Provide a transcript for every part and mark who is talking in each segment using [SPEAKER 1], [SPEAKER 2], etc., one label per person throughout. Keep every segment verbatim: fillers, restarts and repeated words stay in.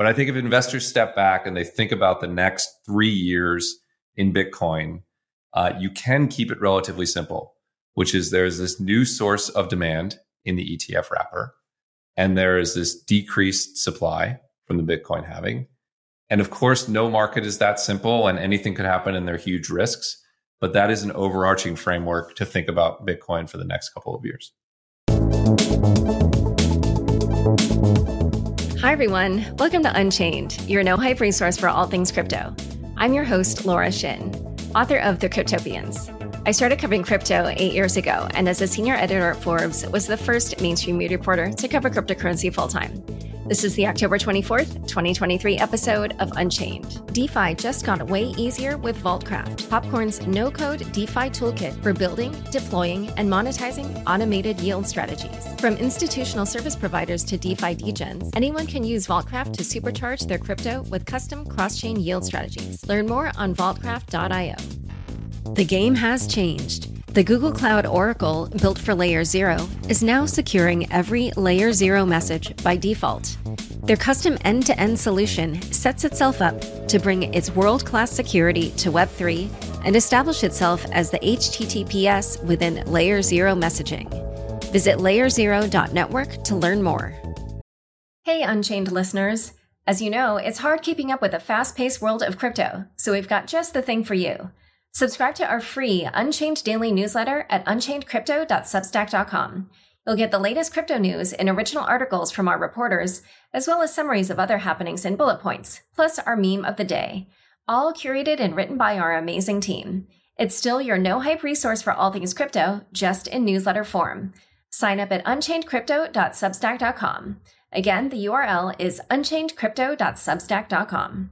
[SPEAKER 1] But I think if investors step back and they think about the next three years in Bitcoin, uh, you can keep it relatively simple, which is there's this new source of demand in the E T F wrapper, and there is this decreased supply from the Bitcoin halving. And of course, no market is that simple and anything could happen and there are huge risks. But that is an overarching framework to think about Bitcoin for the next couple of years.
[SPEAKER 2] Hi, everyone. Welcome to Unchained, your no-hype resource for all things crypto. I'm your host, Laura Shin, author of The Cryptopians. I started covering crypto eight years ago, and as a senior editor at Forbes, was the first mainstream media reporter to cover cryptocurrency full-time. This is the October twenty-fourth, twenty twenty-three episode of Unchained. DeFi just got way easier with Vaultcraft, Popcorn's no-code DeFi toolkit for building, deploying, and monetizing automated yield strategies. From institutional service providers to DeFi degens, anyone can use Vaultcraft to supercharge their crypto with custom cross-chain yield strategies. Learn more on vaultcraft dot io. The game has changed. The Google Cloud Oracle, built for Layer Zero, is now securing every Layer Zero message by default. Their custom end-to-end solution sets itself up to bring its world-class security to Web three and establish itself as the H T T P S within Layer Zero messaging. Visit layer zero dot network to learn more. Hey, Unchained listeners. As you know, it's hard keeping up with the fast-paced world of crypto, so we've got just the thing for you. Subscribe to our free Unchained daily newsletter at unchained crypto dot substack dot com. You'll get the latest crypto news and original articles from our reporters, as well as summaries of other happenings and bullet points, plus our meme of the day, all curated and written by our amazing team. It's still your no-hype resource for all things crypto, just in newsletter form. Sign up at unchained crypto dot substack dot com. Again, the U R L is unchained crypto dot substack dot com.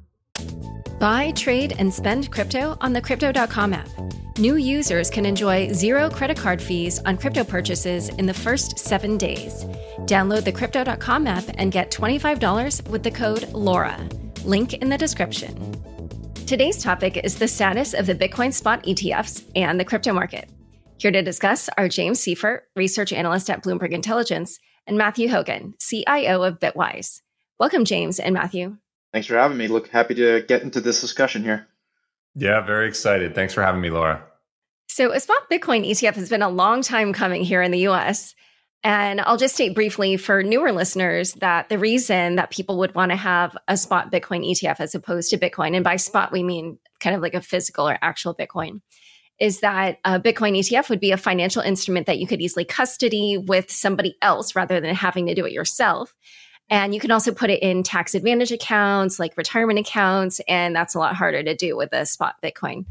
[SPEAKER 2] Buy, trade, and spend crypto on the crypto dot com app. New users can enjoy zero credit card fees on crypto purchases in the first seven days. Download the crypto dot com app and get twenty-five dollars with the code LAURA. Link in the description. Today's topic is the status of the Bitcoin spot E T Fs and the crypto market. Here to discuss are James Seiffert, research analyst at Bloomberg Intelligence, and Matthew Hogan, C I O of Bitwise. Welcome, James and Matthew.
[SPEAKER 3] Thanks for having me. Look, happy to get into this discussion here.
[SPEAKER 1] Yeah, very excited. Thanks for having me, Laura.
[SPEAKER 2] So a spot Bitcoin E T F has been a long time coming here in the U S. And I'll just state briefly for newer listeners that the reason that people would want to have a spot Bitcoin E T F as opposed to Bitcoin, and by spot we mean kind of like a physical or actual Bitcoin, is that a Bitcoin E T F would be a financial instrument that you could easily custody with somebody else rather than having to do it yourself. And you can also put it in tax advantage accounts like retirement accounts, and that's a lot harder to do with a spot Bitcoin.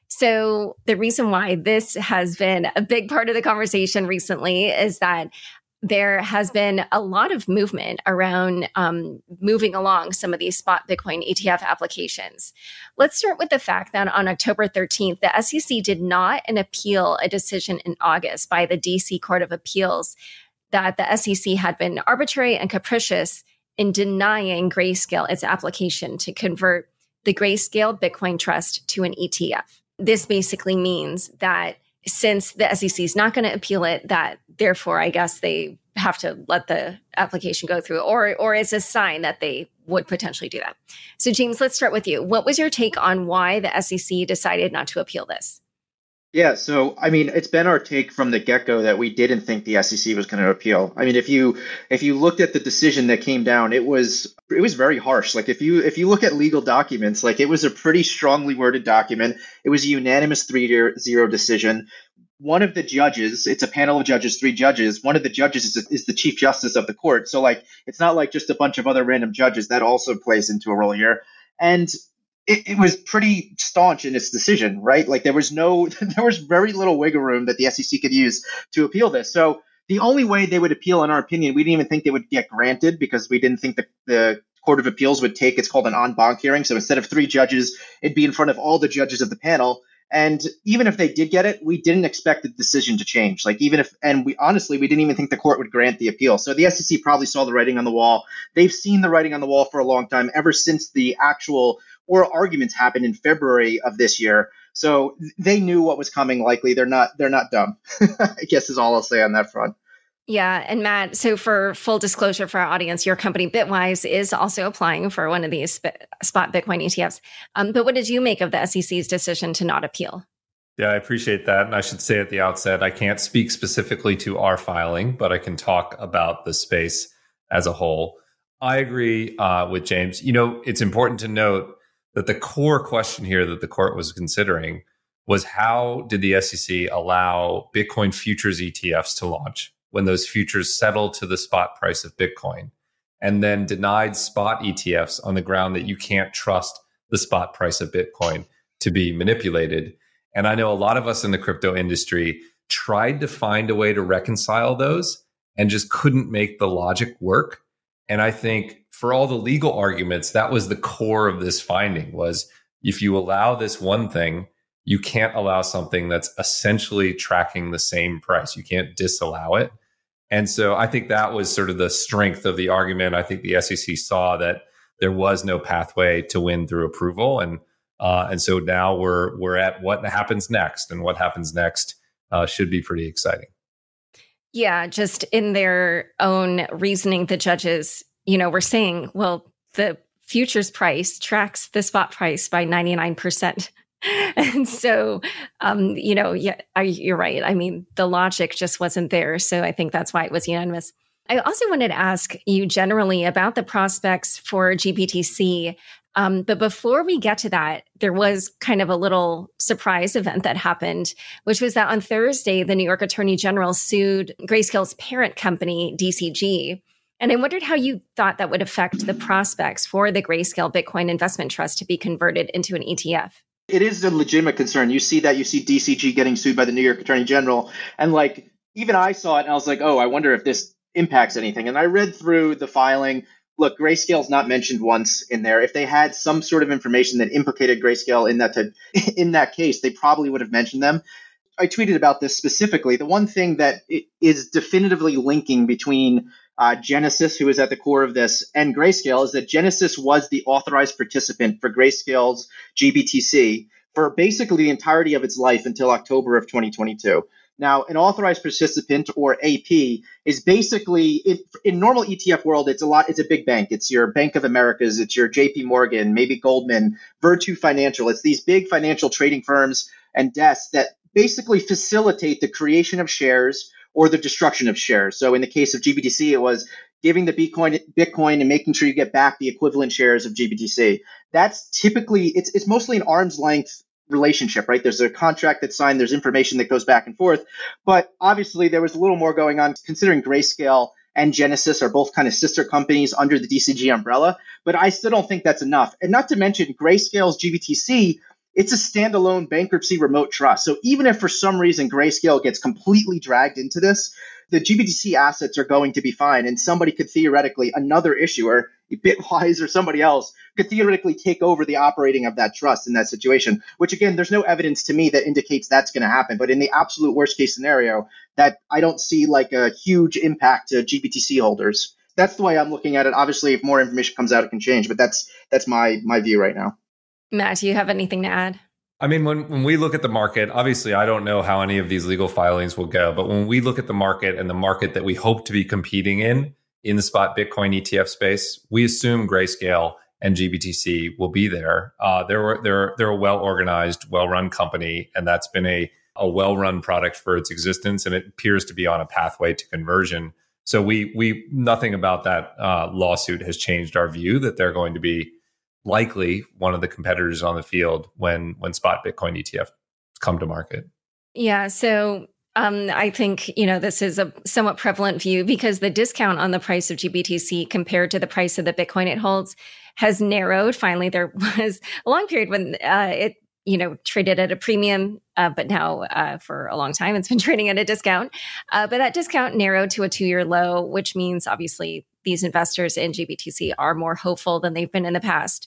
[SPEAKER 2] So the reason why this has been a big part of the conversation recently is that there has been a lot of movement around um, moving along some of these spot Bitcoin E T F applications. Let's start with the fact that on October thirteenth, the S E C did not appeal a decision in August by the D C Court of Appeals that the S E C had been arbitrary and capricious in denying Grayscale its application to convert the Grayscale Bitcoin Trust to an E T F. This basically means that since the S E C is not going to appeal it, that therefore I guess they have to let the application go through, or or it's a sign that they would potentially do that. So James, let's start with you. What was your take on why the S E C decided not to appeal this?
[SPEAKER 3] Yeah, so I mean, it's been our take from the get-go that we didn't think the S E C was going to appeal. I mean, if you if you looked at the decision that came down, it was it was very harsh. Like if you if you look at legal documents, like it was a pretty strongly worded document. It was a unanimous three to zero decision. One of the judges, it's a panel of judges, three judges. One of the judges is, is the chief justice of the court. So like, it's not like just a bunch of other random judges. That also plays into a role here. And It, it was pretty staunch in its decision, right? Like there was no, there was very little wiggle room that the S E C could use to appeal this. So the only way they would appeal, in our opinion, we didn't even think they would get granted because we didn't think the, the Court of Appeals would take, it's called an en banc hearing. So instead of three judges, it'd be in front of all the judges of the panel. And even if they did get it, we didn't expect the decision to change. Like even if, and we honestly, we didn't even think the court would grant the appeal. So the S E C probably saw the writing on the wall. They've seen the writing on the wall for a long time, ever since the actual oral arguments happened in February of this year. So they knew what was coming. Likely, they're not, they're not dumb, I guess is all I'll say on that front.
[SPEAKER 2] Yeah. And Matt, so for full disclosure for our audience, your company Bitwise is also applying for one of these sp- spot Bitcoin E T Fs. Um, but what did you make of the S E C's decision to not appeal?
[SPEAKER 1] Yeah, I appreciate that. And I should say at the outset, I can't speak specifically to our filing, but I can talk about the space as a whole. I agree uh, with James. You know, it's important to note that the core question here that the court was considering was how did the S E C allow Bitcoin futures E T Fs to launch when those futures settled to the spot price of Bitcoin, and then denied spot E T Fs on the ground that you can't trust the spot price of Bitcoin to be manipulated. And I know a lot of us in the crypto industry tried to find a way to reconcile those and just couldn't make the logic work. And I think for all the legal arguments, that was the core of this finding was if you allow this one thing, you can't allow something that's essentially tracking the same price. You can't disallow it. And so I think that was sort of the strength of the argument. I think the S E C saw that there was no pathway to win through approval. And uh, and so now we're we're at what happens next. And what happens next uh, should be pretty exciting.
[SPEAKER 2] Yeah, just in their own reasoning, the judges, you know, were saying, well, the futures price tracks the spot price by ninety-nine percent. And so, um, you know, yeah, I, you're right. I mean, the logic just wasn't there. So I think that's why it was unanimous. I also wanted to ask you generally about the prospects for G B T C. Um, but before we get to that, there was kind of a little surprise event that happened, which was that on Thursday, the New York Attorney General sued Grayscale's parent company, D C G. And I wondered how you thought that would affect the prospects for the Grayscale Bitcoin Investment Trust to be converted into an E T F.
[SPEAKER 3] It is a legitimate concern. You see that, you see D C G getting sued by the New York Attorney General. And like, even I saw it and I was like, oh, I wonder if this impacts anything. And I read through the filing. Look, Grayscale's not mentioned once in there. If they had some sort of information that implicated Grayscale in that to, in that case, they probably would have mentioned them. I tweeted about this specifically. The one thing that is definitively linking between uh, Genesis, who is at the core of this, and Grayscale is that Genesis was the authorized participant for Grayscale's G B T C for basically the entirety of its life until October of twenty twenty-two. Now, an authorized participant, or A P, is basically, it, in normal E T F world, it's a lot. It's a big bank. It's your Bank of Americas. It's your J P Morgan, maybe Goldman, Virtu Financial. It's these big financial trading firms and desks that basically facilitate the creation of shares or the destruction of shares. So in the case of G B T C, it was giving the Bitcoin, Bitcoin and making sure you get back the equivalent shares of G B T C. That's typically, it's it's mostly an arm's length relationship, right? There's a contract that's signed, there's information that goes back and forth. But obviously there was a little more going on considering Grayscale and Genesis are both kind of sister companies under the D C G umbrella. But I still don't think that's enough. And not to mention Grayscale's G B T C, it's a standalone bankruptcy remote trust. So even if for some reason Grayscale gets completely dragged into this, the G B T C assets are going to be fine. And somebody could theoretically, another issuer, Bitwise or somebody else, could theoretically take over the operating of that trust in that situation, which again, there's no evidence to me that indicates that's going to happen. But in the absolute worst case scenario, that I don't see like a huge impact to G B T C holders. That's the way I'm looking at it. Obviously, if more information comes out, it can change, but that's that's my my view right now.
[SPEAKER 2] Matt, do you have anything to add?
[SPEAKER 1] I mean, when, when we look at the market, obviously, I don't know how any of these legal filings will go, but when we look at the market and the market that we hope to be competing in, in the spot Bitcoin E T F space, we assume Grayscale and G B T C will be there. Uh, they're, they're, they're a well-organized, well-run company, and that's been a, a well-run product for its existence, and it appears to be on a pathway to conversion. So we, we nothing about that uh, lawsuit has changed our view that they're going to be likely one of the competitors on the field when when spot Bitcoin E T F come to market.
[SPEAKER 2] Yeah, so um, I think, you know, this is a somewhat prevalent view because the discount on the price of G B T C compared to the price of the Bitcoin it holds has narrowed. Finally, there was a long period when uh, it, you know, traded at a premium, uh, but now uh, for a long time, it's been trading at a discount. Uh, but that discount narrowed to a two-year low, which means obviously these investors in G B T C are more hopeful than they've been in the past.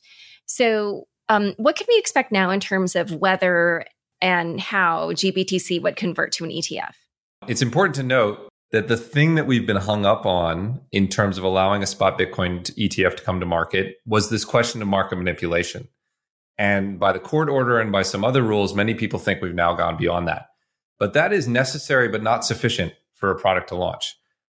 [SPEAKER 2] So um, what can we expect now in terms of whether and how G B T C would convert to an E T F?
[SPEAKER 1] It's important to note that the thing that we've been hung up on in terms of allowing a spot Bitcoin E T F to come to market was this question of market manipulation. And by the court order and by some other rules, many people think we've now gone beyond that. But that is necessary but not sufficient for a product to launch.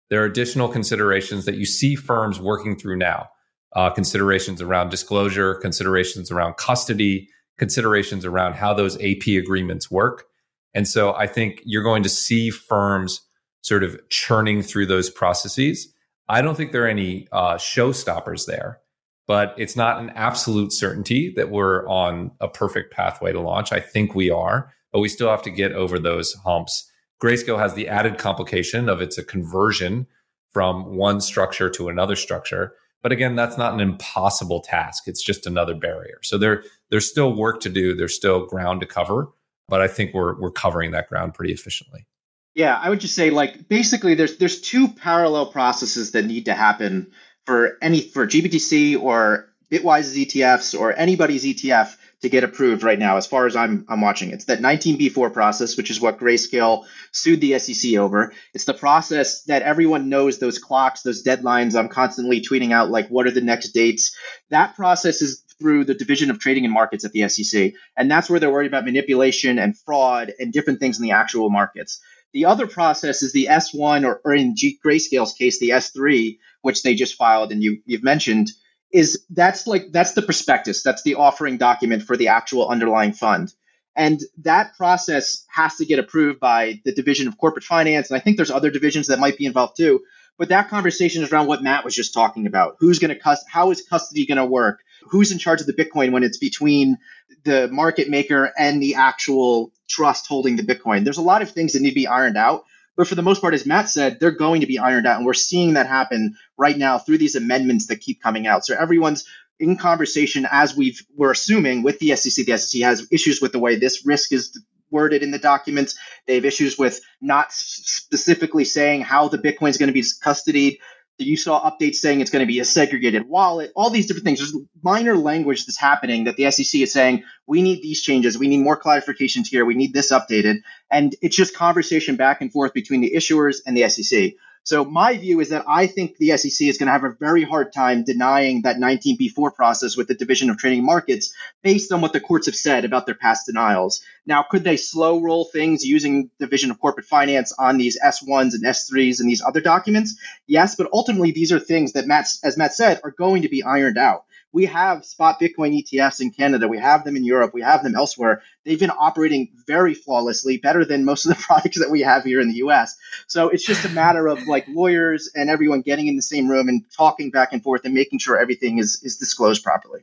[SPEAKER 1] there are additional considerations that you see firms working through now. Uh, considerations around disclosure, considerations around custody, considerations around how those A P agreements work. And so I think you're going to see firms sort of churning through those processes. I don't think there are any uh, showstoppers there, but it's not an absolute certainty that we're on a perfect pathway to launch. I think we are, but we still have to get over those humps. Grayscale has the added complication of it's a conversion from one structure to another structure. But again, that's not an impossible task. It's just another barrier. So there, there's still work to do. There's still ground to cover, but I think we're we're covering that ground pretty efficiently.
[SPEAKER 3] Yeah, I would just say, like, basically there's there's two parallel processes that need to happen for any for G B T C or Bitwise's E T Fs or anybody's E T F to get approved right now, as far as I'm I'm watching. It's that nineteen B four process, which is what Grayscale sued the S E C over. It's the process that everyone knows, those clocks, those deadlines. I'm constantly tweeting out, like, what are the next dates? That process is through the Division of Trading and Markets at the S E C. And that's where they're worried about manipulation and fraud and different things in the actual markets. The other process is the S one, or, or in G- Grayscale's case, the S three, which they just filed and you, you've mentioned, is that's like that's the prospectus. That's the offering document for the actual underlying fund. And that process has to get approved by the Division of Corporate Finance. And I think there's other divisions that might be involved too. But that conversation is around what Matt was just talking about. Who's going to cust- how is custody going to work? Who's in charge of the Bitcoin when it's between the market maker and the actual trust holding the Bitcoin? There's a lot of things that need to be ironed out. But for the most part, as Matt said, they're going to be ironed out. And we're seeing that happen right now through these amendments that keep coming out. So everyone's in conversation, as we've, we're assuming, with the S E C. The S E C has issues with the way this risk is worded in the documents. They have issues with not specifically saying how the Bitcoin is going to be custodied. You saw updates saying it's going to be a segregated wallet, all these different things. There's minor language that's happening that the S E C is saying, we need these changes. We need more clarifications here. We need this updated. And it's just conversation back and forth between the issuers and the S E C. So my view is that I think the S E C is going to have a very hard time denying that nineteen B four process with the Division of Trading and Markets based on what the courts have said about their past denials. Now, could they slow roll things using Division of Corporate Finance on these S ones and S threes and these other documents? Yes, but ultimately these are things that, Matt, as Matt said, are going to be ironed out. We have spot Bitcoin E T Fs in Canada. We have them in Europe. We have them elsewhere. They've been operating very flawlessly, better than most of the products that we have here in the U S. So it's just a matter of like lawyers and everyone getting in the same room and talking back and forth and making sure everything is, is disclosed properly.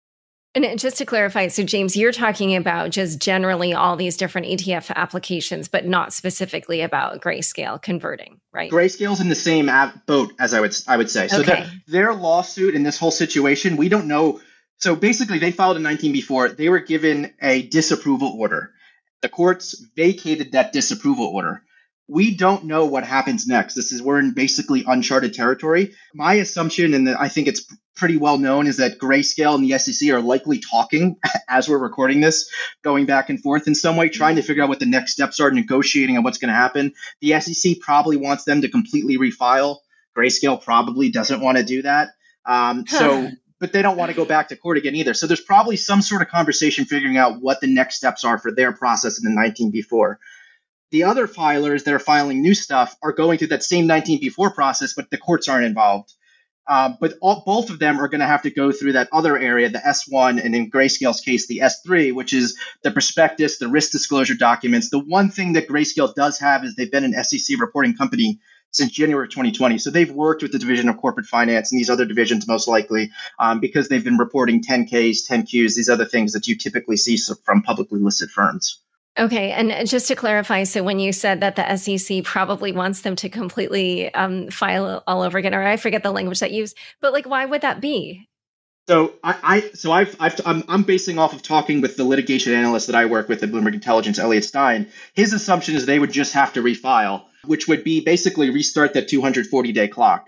[SPEAKER 2] And just to clarify, so James, you're talking about just generally all these different E T F applications, but not specifically about Grayscale converting, right?
[SPEAKER 3] Grayscale's in the same boat, as I would I would say. So
[SPEAKER 2] okay.
[SPEAKER 3] their, their lawsuit in this whole situation, we don't know. So basically, they filed a nineteen B four. They were given a disapproval order. The courts vacated that disapproval order. We don't know what happens next. This is we're in basically uncharted territory. My assumption, and I think it's pretty well known, is that Grayscale and the S E C are likely talking as we're recording this, going back and forth in some way, trying to figure out what the next steps are, negotiating on what's going to happen. The S E C probably wants them to completely refile. Grayscale probably doesn't want to do that. Um, so, but they don't want to go back to court again either. So there's probably some sort of conversation figuring out what the next steps are for their process in the nineteen B four. The other filers that are filing new stuff are going through that same nineteen B four process, but the courts aren't involved. Uh, but all, both of them are going to have to go through that other area, the S one, and in Grayscale's case, the S three, which is the prospectus, the risk disclosure documents. The one thing that Grayscale does have is they've been an S E C reporting company since January of twenty twenty. So they've worked with the Division of Corporate Finance and these other divisions most likely um, because they've been reporting ten Ks, ten Qs, these other things that you typically see from publicly listed firms.
[SPEAKER 2] Okay. And just to clarify, so when you said that the S E C probably wants them to completely um, file all over again, or I forget the language that you used, but like, why would that be?
[SPEAKER 3] So I, I so I've, I've I'm, I'm basing off of talking with the litigation analyst that I work with at Bloomberg Intelligence, Elliot Stein. His assumption is they would just have to refile, which would be basically restart that two hundred forty day clock.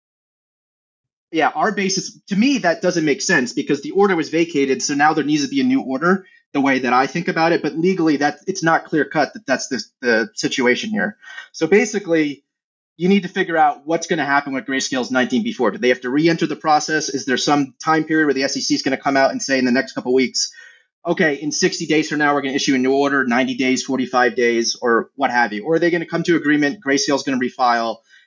[SPEAKER 3] Yeah, our basis, to me, that doesn't make sense because the order was vacated. So now there needs to be a new order, the way that I think about it. But legally, that it's not clear cut that that's the, the situation here. So basically, you need to figure out what's going to happen with Grayscale's nineteen B four. Do they have to re-enter the process? Is there some time period where the S E C is going to come out and say in the next couple of weeks, okay, in sixty days from now, we're going to issue a new order, ninety days, forty-five days, or what have you? Or are they going to come to agreement? Grayscale's going to refile,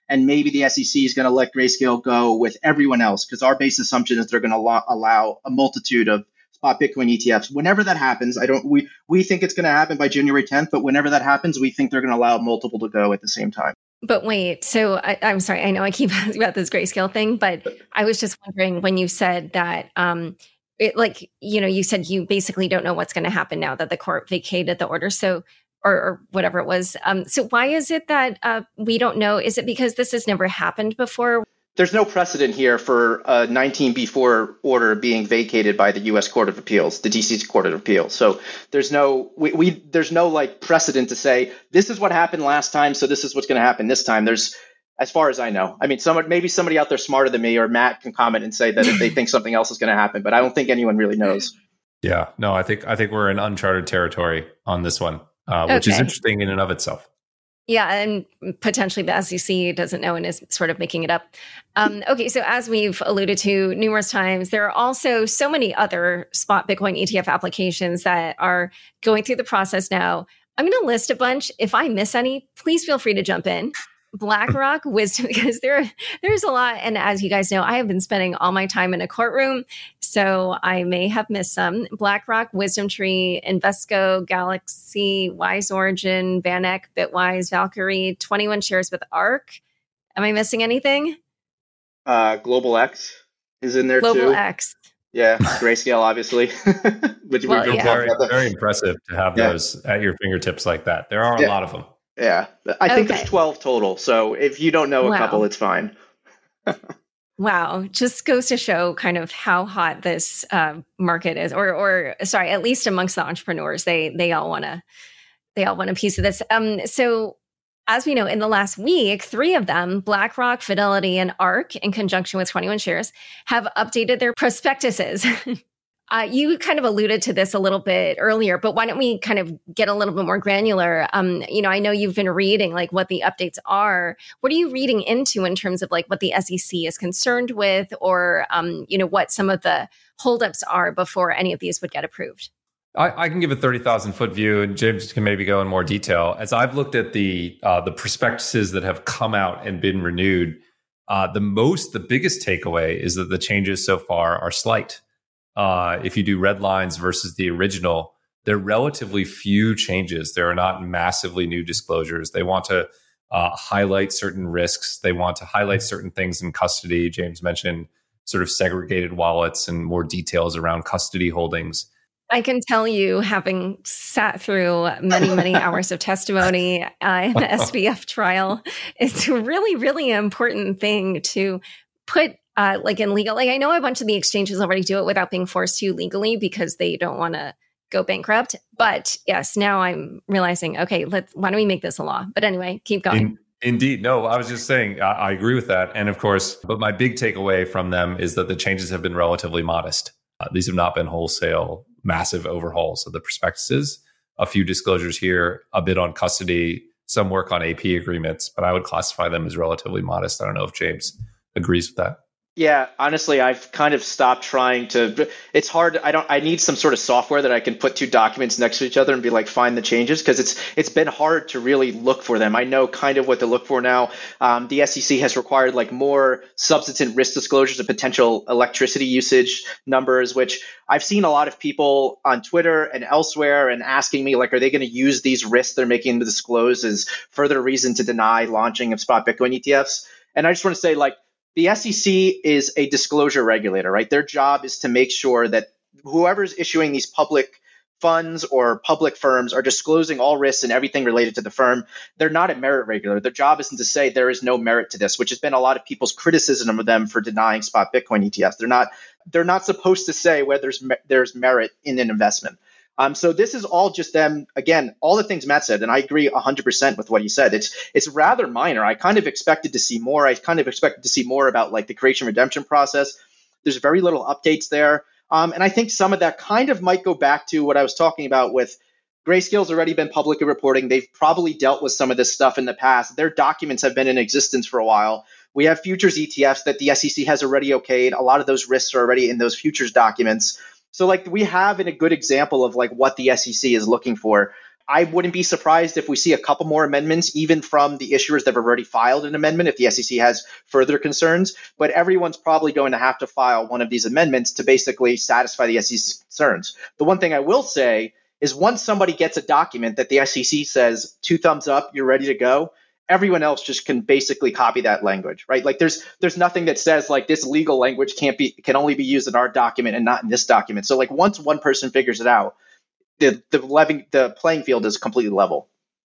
[SPEAKER 3] And maybe the S E C is going to let Grayscale go with everyone else, because our base assumption is they're going to allow, allow a multitude of spot Bitcoin E T Fs. Whenever that happens, I don't. We we think it's going to happen by January tenth, but whenever that happens, we think they're going to allow multiple to go at the same time.
[SPEAKER 2] But wait, so I, I'm sorry, I know I keep asking about this Grayscale thing, but I was just wondering when you said that, um, it, like, you know, you said you basically don't know what's going to happen now that the court vacated the order. So, or, or whatever it was. Um, so why is it that uh, we don't know? Is it because this has never happened before?
[SPEAKER 3] There's no precedent here for a nineteen B four order being vacated by the U S Court of Appeals, the D C Court of Appeals. So there's no we, we there's no like precedent to say this is what happened last time, so this is what's going to happen this time. There's, as far as I know, I mean, someone maybe somebody out there smarter than me or Matt can comment and say that if they think something else is going to happen, but I don't think anyone really knows.
[SPEAKER 1] Yeah, no, I think I think we're in uncharted territory on this one, uh, which okay. is interesting in and of itself.
[SPEAKER 2] Yeah, and potentially the S E C doesn't know and is sort of making it up. Um, okay, so as we've alluded to numerous times, there are also so many other spot Bitcoin E T F applications that are going through the process now. I'm going to list a bunch. If I miss any, please feel free to jump in. BlackRock, Wisdom, because there, there's a lot. And as you guys know, I have been spending all my time in a courtroom, so I may have missed some. BlackRock, WisdomTree, Invesco, Galaxy, Wise Origin, VanEck, Bitwise, Valkyrie, twenty-one shares with ARK. Am I missing anything?
[SPEAKER 3] Uh, Global X is in there
[SPEAKER 2] Global
[SPEAKER 3] too.
[SPEAKER 2] Global X.
[SPEAKER 3] Yeah, Grayscale, obviously. Which
[SPEAKER 1] well, yeah. very, very impressive to have yeah. those at your fingertips like that. There are a yeah. lot of them.
[SPEAKER 3] Yeah, I think okay. there's twelve total. So if you don't know a wow. couple, it's fine.
[SPEAKER 2] Wow. Just goes to show kind of how hot this uh, market is, or, or sorry, at least amongst the entrepreneurs, they they all want to they all want a piece of this. Um, so as we know, in the last week, three of them, BlackRock, Fidelity, and ARK, in conjunction with twenty-one shares, have updated their prospectuses. Uh, you kind of alluded to this a little bit earlier, but why don't we kind of get a little bit more granular? Um, you know, I know you've been reading like what the updates are. What are you reading into in terms of like what the S E C is concerned with, or um, you know, what some of the holdups are before any of these would get approved?
[SPEAKER 1] I, I can give a thirty thousand foot view, and James can maybe go in more detail. As I've looked at the uh, the prospectuses that have come out and been renewed, uh, the most, the biggest takeaway is that the changes so far are slight. Uh, if you do red lines versus the original, there are relatively few changes. There are not massively new disclosures. They want to uh, highlight certain risks. They want to highlight certain things in custody. James mentioned sort of segregated wallets and more details around custody holdings.
[SPEAKER 2] I can tell you, having sat through many, many hours of testimony uh, in the S B F trial, it's a really, really important thing to put Uh, like in legal, like I know a bunch of the exchanges already do it without being forced to legally because they don't want to go bankrupt. But yes, now I'm realizing, okay, let's, why don't we make this a law? But anyway, keep going.
[SPEAKER 1] In, indeed. No, I was just saying, I, I agree with that. And of course, but my big takeaway from them is that the changes have been relatively modest. Uh, these have not been wholesale, massive overhauls of the prospectuses, a few disclosures here, a bit on custody, some work on A P agreements, but I would classify them as relatively modest. I don't know if James agrees with that.
[SPEAKER 3] Yeah, honestly, I've kind of stopped trying to. It's hard. I don't. I need some sort of software that I can put two documents next to each other and be like, find the changes, because it's it's been hard to really look for them. I know kind of what to look for now. Um, the S E C has required like more substantive risk disclosures of potential electricity usage numbers, which I've seen a lot of people on Twitter and elsewhere and asking me like, are they going to use these risks they're making to disclose as further reason to deny launching of spot Bitcoin E T Fs? And I just want to say, like, the S E C is a disclosure regulator, right? Their job is to make sure that whoever's issuing these public funds or public firms are disclosing all risks and everything related to the firm. They're not a merit regulator. Their job isn't to say there is no merit to this, which has been a lot of people's criticism of them for denying spot Bitcoin E T Fs. They're not they're not supposed to say whether there's there's merit in an investment. Um, so this is all just them, again, all the things Matt said, and I agree one hundred percent with what he said. It's it's rather minor. I kind of expected to see more. I kind of expected to see more about like the creation redemption process. There's very little updates there. Um, and I think some of that kind of might go back to what I was talking about with Grayscale's already been publicly reporting. They've probably dealt with some of this stuff in the past. Their documents have been in existence for a while. We have futures E T Fs that the S E C has already okayed. A lot of those risks are already in those futures documents. So like we have in a good example of like what the S E C is looking for. I wouldn't be surprised if we see a couple more amendments, even from the issuers that have already filed an amendment, if the S E C has further concerns. But everyone's probably going to have to file one of these amendments to basically satisfy the S E C's concerns. The one thing I will say is once somebody gets a document that the S E C says two thumbs up, you're ready to go, everyone else just can basically copy that language, right? Like there's there's nothing that says like this legal language can't be can only be used in our document and not in this document. So like once one person figures it out, the the, leving, the playing field is completely level.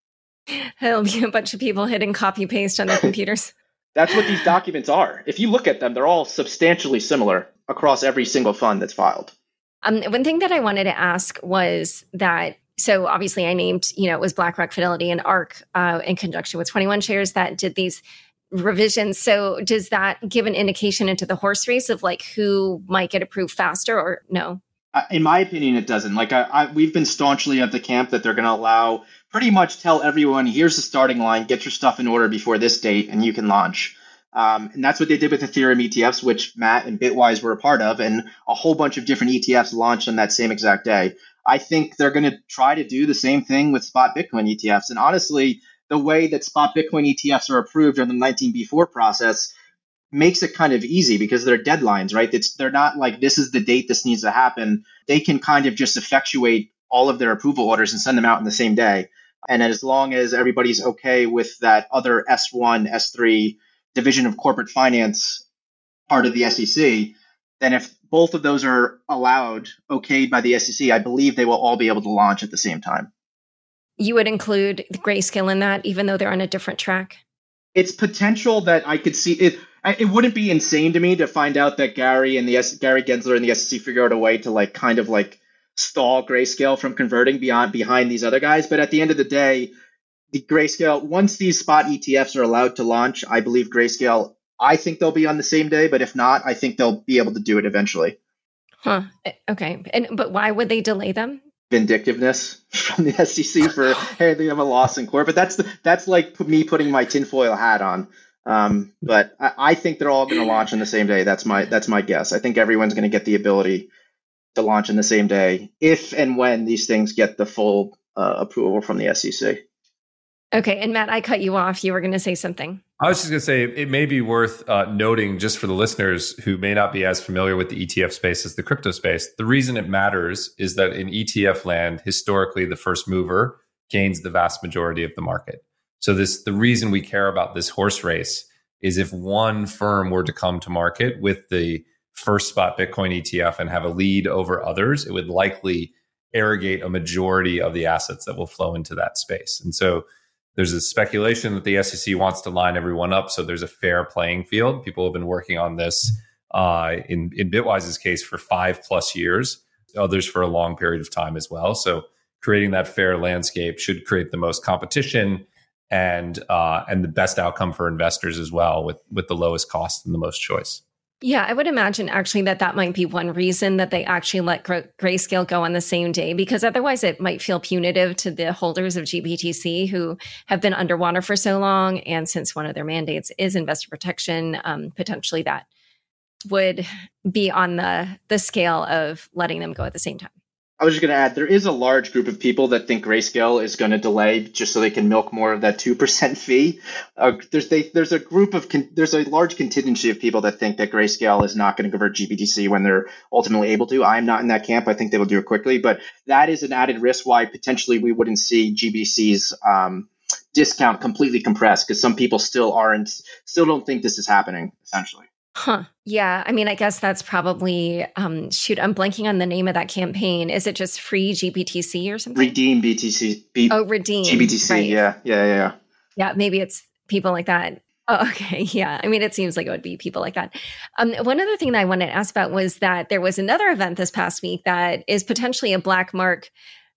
[SPEAKER 2] There'll be a bunch of people hitting copy paste on their computers.
[SPEAKER 3] That's what these documents are. If you look at them, they're all substantially similar across every single fund that's filed.
[SPEAKER 2] Um, one thing that I wanted to ask was that, so obviously I named, you know, it was BlackRock, Fidelity, and ARK uh, in conjunction with twenty-one Shares that did these revisions. So does that give an indication into the horse race of like who might get approved faster or no?
[SPEAKER 3] In my opinion, it doesn't. Like I, I, we've been staunchly at the camp that they're going to allow, pretty much tell everyone, here's the starting line, get your stuff in order before this date, and you can launch. Um, and that's what they did with Ethereum E T Fs, which Matt and Bitwise were a part of, and a whole bunch of different E T Fs launched on that same exact day. I think they're going to try to do the same thing with spot Bitcoin E T Fs. And honestly, the way that spot Bitcoin E T Fs are approved under the nineteen B four process makes it kind of easy because they're deadlines, right? It's they're not like this is the date this needs to happen. They can kind of just effectuate all of their approval orders and send them out in the same day. And as long as everybody's okay with that other S one, S three Division of Corporate Finance part of the S E C, then if both of those are allowed, okayed by the S E C, I believe they will all be able to launch at the same time.
[SPEAKER 2] You would include Grayscale in that, even though they're on a different track?
[SPEAKER 3] It's potential that I could see it. It wouldn't be insane to me to find out that Gary and the S, Gary Gensler and the S E C figure out a way to like kind of like stall Grayscale from converting beyond behind these other guys. But at the end of the day, the Grayscale, once these spot E T Fs are allowed to launch, I believe Grayscale, I think they'll be on the same day. But if not, I think they'll be able to do it eventually.
[SPEAKER 2] Huh. Okay. And but why would they delay them?
[SPEAKER 3] Vindictiveness from the S E C for hey, they have a loss in court. But that's the, that's like me putting my tinfoil hat on. Um, but I, I think they're all going to launch on the same day. That's my that's my guess. I think everyone's going to get the ability to launch on the same day if and when these things get the full uh, approval from the S E C.
[SPEAKER 2] Okay. And Matt, I cut you off. You were going to say something.
[SPEAKER 1] I was just going to say it may be worth uh, noting just for the listeners who may not be as familiar with the E T F space as the crypto space. The reason it matters is that in E T F land, historically, the first mover gains the vast majority of the market. So this the reason we care about this horse race is if one firm were to come to market with the first spot Bitcoin E T F and have a lead over others, it would likely arrogate a majority of the assets that will flow into that space. And so there's a speculation that the S E C wants to line everyone up so there's a fair playing field. People have been working on this uh, in, in Bitwise's case for five plus years, others for a long period of time as well. So creating that fair landscape should create the most competition and uh, and the best outcome for investors as well, with with the lowest cost and the most choice.
[SPEAKER 2] Yeah, I would imagine actually that that might be one reason that they actually let Gray- Grayscale go on the same day, because otherwise it might feel punitive to the holders of G B T C who have been underwater for so long. And since one of their mandates is investor protection, um, potentially that would be on the the scale of letting them go at the same time.
[SPEAKER 3] I was just going to add, there is a large group of people that think Grayscale is going to delay just so they can milk more of that two percent fee. Uh, there's they, there's a group of con- there's a large contingency of people that think that Grayscale is not going to convert G B T C when they're ultimately able to. I'm not in that camp. I think they will do it quickly, but that is an added risk why potentially we wouldn't see G B T C's um, discount completely compressed, because some people still aren't still don't think this is happening essentially.
[SPEAKER 2] Huh. Yeah. I mean, I guess that's probably, um, shoot, I'm blanking on the name of that campaign. Is it just free G B T C or something?
[SPEAKER 3] Redeem B T C. B-
[SPEAKER 2] oh, redeem.
[SPEAKER 3] G B T C. Right. Yeah. Yeah. Yeah.
[SPEAKER 2] Yeah. Maybe it's people like that. Oh, okay. Yeah. I mean, it seems like it would be people like that. Um, one other thing that I wanted to ask about was that there was another event this past week that is potentially a black mark,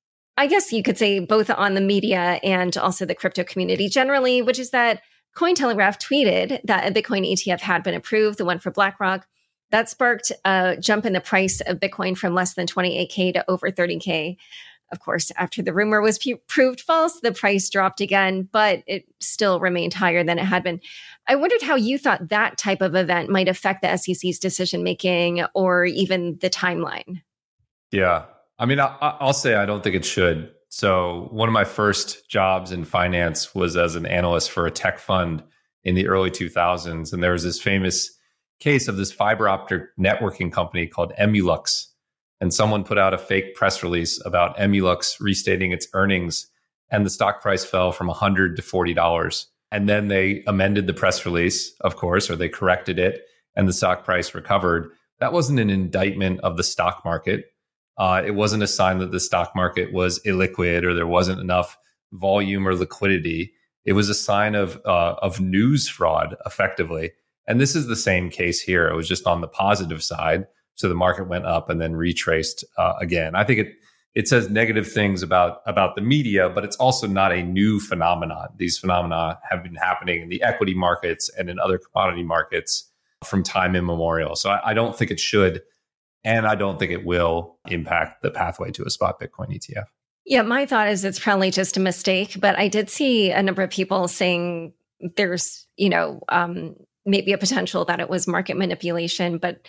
[SPEAKER 2] I guess you could say, both on the media and also the crypto community generally, which is that Cointelegraph tweeted that a Bitcoin E T F had been approved, the one for BlackRock. That sparked a jump in the price of Bitcoin from less than twenty-eight K to over thirty K. Of course, after the rumor was p- proved false, the price dropped again, but it still remained higher than it had been. I wondered how you thought that type of event might affect the S E C's decision-making or even the timeline.
[SPEAKER 1] Yeah. I mean, I, I'll say I don't think it should. So one of my first jobs in finance was as an analyst for a tech fund in the early two thousands. And there was this famous case of this fiber optic networking company called Emulux. And someone put out a fake press release about Emulux restating its earnings, and the stock price fell from one hundred dollars to forty dollars. And then they amended the press release, of course, or they corrected it, and the stock price recovered. That wasn't an indictment of the stock market. Uh, it wasn't a sign that the stock market was illiquid or there wasn't enough volume or liquidity. It was a sign of uh, of news fraud, effectively. And this is the same case here. It was just on the positive side. So the market went up and then retraced uh, again. I think it it says negative things about, about the media, but it's also not a new phenomenon. These phenomena have been happening in the equity markets and in other commodity markets from time immemorial. So I, I don't think it should, and I don't think it will impact the pathway to a spot Bitcoin E T F.
[SPEAKER 2] Yeah, my thought is it's probably just a mistake, but I did see a number of people saying there's, you know, um, maybe a potential that it was market manipulation. But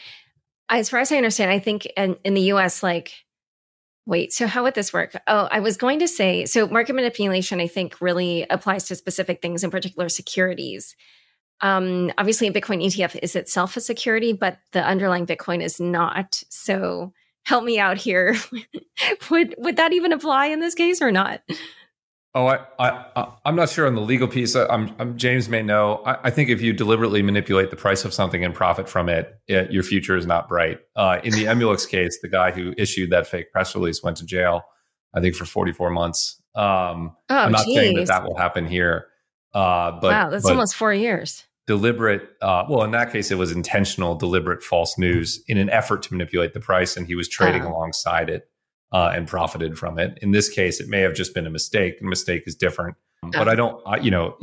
[SPEAKER 2] as far as I understand, I think in, in the U S, like, wait, so how would this work? Oh, I was going to say, so market manipulation, I think, really applies to specific things, in particular securities. Um, obviously, a Bitcoin E T F is itself a security, but the underlying Bitcoin is not. So help me out here. would would that even apply in this case or not?
[SPEAKER 1] Oh, I, I, I'm not sure on the legal piece. I'm, I'm James may know. I, I think if you deliberately manipulate the price of something and profit from it, it your future is not bright. Uh, in the Emulux case, the guy who issued that fake press release went to jail, I think, for forty-four months. Um,
[SPEAKER 2] oh,
[SPEAKER 1] I'm not
[SPEAKER 2] geez.
[SPEAKER 1] saying that that will happen here. Uh, but,
[SPEAKER 2] wow, that's
[SPEAKER 1] but
[SPEAKER 2] almost four years.
[SPEAKER 1] Deliberate, uh, well, in that case, it was intentional, deliberate false news in an effort to manipulate the price, and he was trading
[SPEAKER 2] Oh.
[SPEAKER 1] alongside it. Uh, and profited from it. In this case, it may have just been a mistake. A mistake is different. But I don't, I, you know,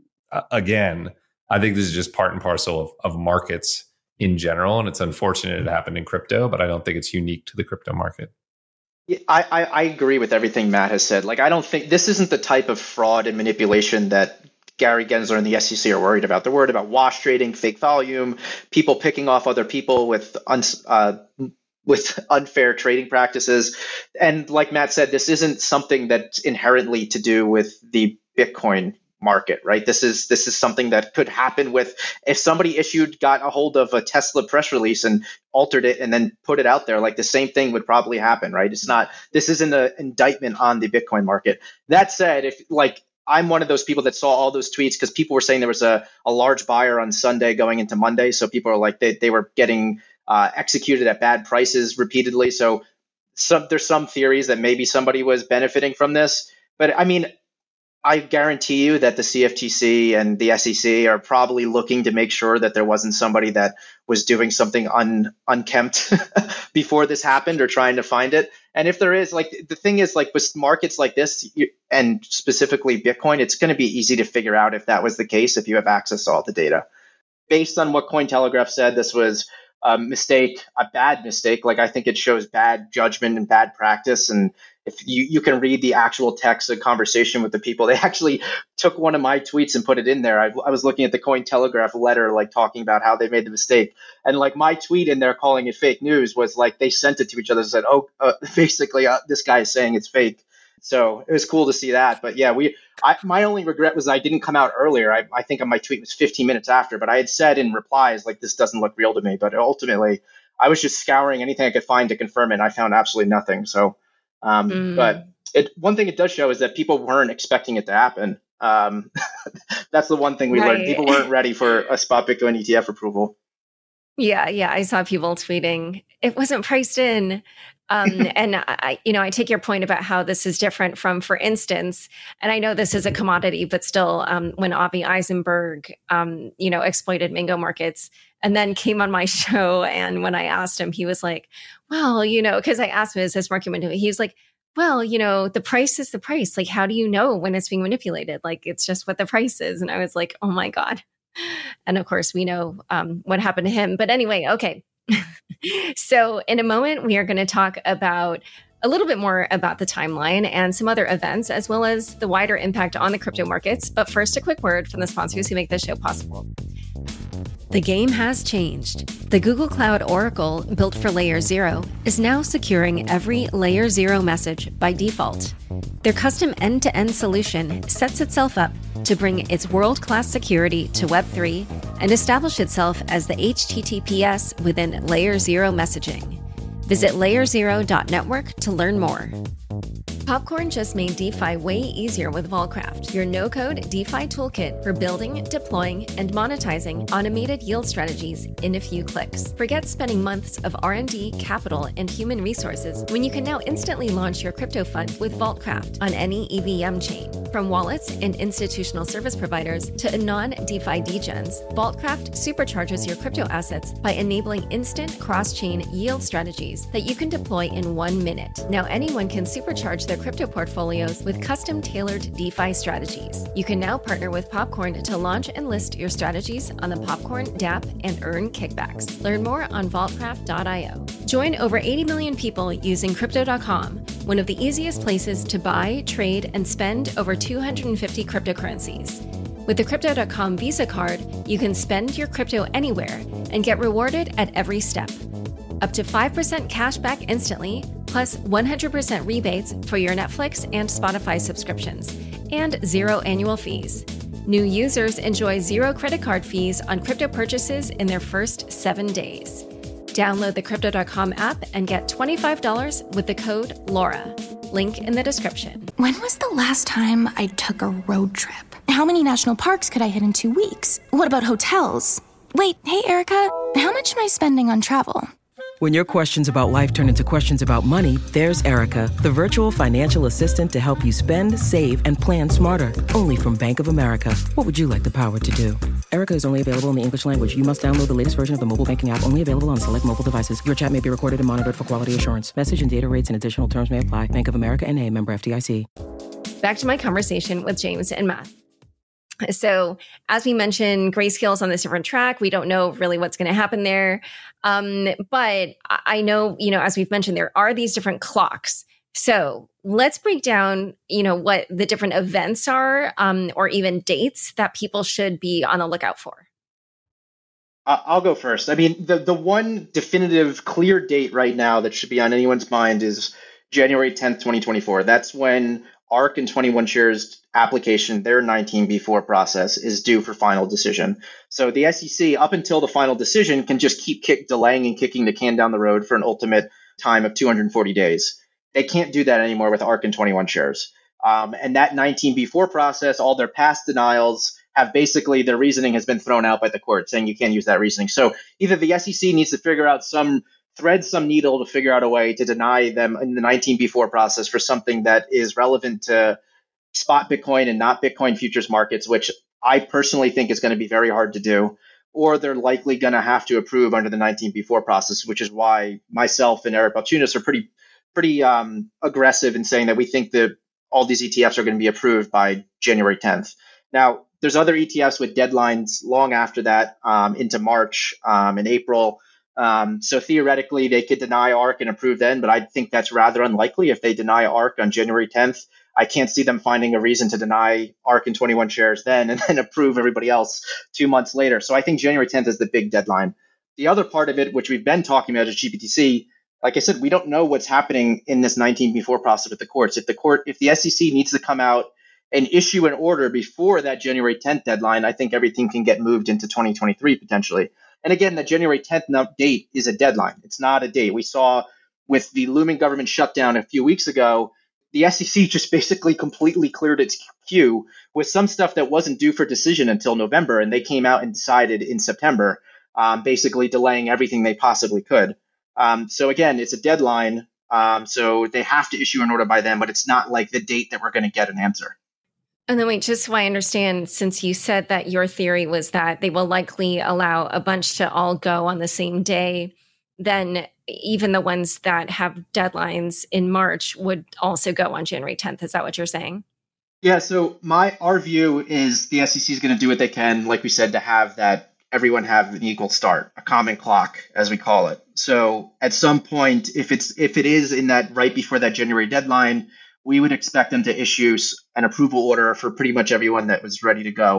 [SPEAKER 1] again, I think this is just part and parcel of, of markets in general. And it's unfortunate it happened in crypto, but I don't think it's unique to the crypto market.
[SPEAKER 3] Yeah, I, I, I agree with everything Matt has said. Like, I don't think this isn't the type of fraud and manipulation that Gary Gensler and the S E C are worried about. They're worried about wash trading, fake volume, people picking off other people with uns, uh, with unfair trading practices. And like Matt said, this isn't something that's inherently to do with the Bitcoin market, right? This is this is something that could happen with, if somebody issued, got a hold of a Tesla press release and altered it and then put it out there, like the same thing would probably happen, right? It's not, this isn't an indictment on the Bitcoin market. That said, if like, I'm one of those people that saw all those tweets because people were saying there was a, a large buyer on Sunday going into Monday. So people are like, they, they were getting Uh, executed at bad prices repeatedly. So some, there's some theories that maybe somebody was benefiting from this. But I mean, I guarantee you that the C F T C and the S E C are probably looking to make sure that there wasn't somebody that was doing something un, unkempt before this happened or trying to find it. And if there is, like, the thing is, like, with markets like this, you, and specifically Bitcoin, it's going to be easy to figure out if that was the case if you have access to all the data. Based on what Cointelegraph said, this was a mistake, a bad mistake. Like, I think it shows bad judgment and bad practice. And if you, you can read the actual text and conversation with the people, they actually took one of my tweets and put it in there. I, I was looking at the Cointelegraph letter, like talking about how they made the mistake. And like my tweet in there calling it fake news was like, they sent it to each other and said, oh, uh, basically uh, this guy is saying it's fake. So it was cool to see that. But yeah, we. I, my only regret was I didn't come out earlier. I, I think my tweet was fifteen minutes after, but I had said in replies, like, this doesn't look real to me. But ultimately, I was just scouring anything I could find to confirm it, and I found absolutely nothing. So, um, mm. but it, one thing it does show is that people weren't expecting it to happen. Um, that's the one thing we right. learned. People weren't ready for a spot Bitcoin E T F approval.
[SPEAKER 2] Yeah, yeah. I saw people tweeting, it wasn't priced in. Um, and I, you know, I take your point about how this is different from, for instance, and I know this is a commodity, but still, um, when Avi Eisenberg, um, you know, exploited Mango markets and then came on my show. And when I asked him, he was like, well, you know, because I asked him, is this market manipulation? He was like, well, you know, the price is the price. Like, how do you know when it's being manipulated? Like, it's just what the price is. And I was like, oh my God. And of course, we know um, what happened to him. But anyway, okay. So in a moment, we are going to talk about a little bit more about the timeline and some other events, as well as the wider impact on the crypto markets. But first, a quick word from the sponsors who make this show possible. The game has changed. The Google Cloud Oracle, built for Layer Zero, is now securing every Layer Zero message by default. Their custom end-to-end solution sets itself up to bring its world-class security to Web three and establish itself as the H T T P S within Layer Zero messaging. Visit layer zero dot network to learn more. Popcorn just made DeFi way easier with Vaultcraft, your no-code DeFi toolkit for building, deploying, and monetizing automated yield strategies in a few clicks. Forget spending months of R and D, capital, and human resources when you can now instantly launch your crypto fund with Vaultcraft on any E V M chain. From wallets and institutional service providers to non-DeFi degens, Vaultcraft supercharges your crypto assets by enabling instant cross-chain yield strategies that you can deploy in one minute. Now anyone can supercharge their crypto portfolios with custom-tailored DeFi strategies. You can now partner with Popcorn to launch and list your strategies on the Popcorn dApp and earn kickbacks. Learn more on vaultcraft dot io. Join over eighty million people using Crypto dot com, one of the easiest places to buy, trade, and spend over two hundred fifty cryptocurrencies. With the Crypto dot com Visa card, you can spend your crypto anywhere and get rewarded at every step. Up to five percent cash back instantly, plus one hundred percent rebates for your Netflix and Spotify subscriptions, and zero annual fees. New users enjoy zero credit card fees on crypto purchases in their first seven days. Download the Crypto dot com app and get twenty-five dollars with the code Laura. Link in the description.
[SPEAKER 4] When was the last time I took a road trip? How many national parks could I hit in two weeks? What about hotels? Wait, hey Erica, how much am I spending on travel?
[SPEAKER 5] When your questions about life turn into questions about money, there's Erica, the virtual financial assistant to help you spend, save, and plan smarter. Only from Bank of America. What would you like the power to do? Erica is only available in the English language. You must download the latest version of the mobile banking app, only available on select mobile devices. Your chat may be recorded and monitored for quality assurance. Message and data rates and additional terms may apply. Bank of America N A, member F D I C.
[SPEAKER 2] Back to my conversation with James and Matt. So as we mentioned, Grayscale is on this different track. We don't know really what's going to happen there. Um, but I know, you know, as we've mentioned, there are these different clocks. So let's break down, you know, what the different events are um, or even dates that people should be on the lookout for.
[SPEAKER 3] I'll go first. I mean, the, the one definitive clear date right now that should be on anyone's mind is January tenth, twenty twenty-four. That's when ARK and twenty-one Shares application, their nineteen B four process, is due for final decision. So the S E C, up until the final decision, can just keep kick, delaying and kicking the can down the road for an ultimate time of two hundred forty days. They can't do that anymore with ARK and twenty-one Shares. Um, and that nineteen B four process, all their past denials have basically, their reasoning has been thrown out by the court, saying you can't use that reasoning. So either the S E C needs to figure out some thread some needle to figure out a way to deny them in the nineteen B four process for something that is relevant to spot Bitcoin and not Bitcoin futures markets, which I personally think is going to be very hard to do, or they're likely going to have to approve under the nineteen B four process, which is why myself and Eric Balchunas are pretty pretty um, aggressive in saying that we think that all these E T Fs are going to be approved by January tenth. Now, there's other E T Fs with deadlines long after that, um, into March um, and April. Um, so theoretically, they could deny ARK and approve then, but I think that's rather unlikely. If they deny ARK on January tenth, I can't see them finding a reason to deny ARK and twenty-one Shares then and then approve everybody else two months later. So I think January tenth is the big deadline. The other part of it, which we've been talking about, is G B T C. Like I said, we don't know what's happening in this nineteen B four process with the courts. If the court, if the S E C needs to come out and issue an order before that January tenth deadline, I think everything can get moved into twenty twenty-three potentially. And again, the January tenth date is a deadline. It's not a date. We saw with the looming government shutdown a few weeks ago, the S E C just basically completely cleared its queue with some stuff that wasn't due for decision until November, and they came out and decided in September, um, basically delaying everything they possibly could. Um, so again, it's a deadline, um, so they have to issue an order by then, but it's not like the date that we're going to get an answer.
[SPEAKER 2] And then wait, just so I understand, since you said that your theory was that they will likely allow a bunch to all go on the same day, then even the ones that have deadlines in March would also go on January tenth. Is that what you're saying?
[SPEAKER 3] Yeah, so my our view is the S E C is going to do what they can, like we said, to have that everyone have an equal start, a common clock, as we call it. So at some point, if it's if it is in that right before that January deadline, we would expect them to issue an approval order for pretty much everyone that was ready to go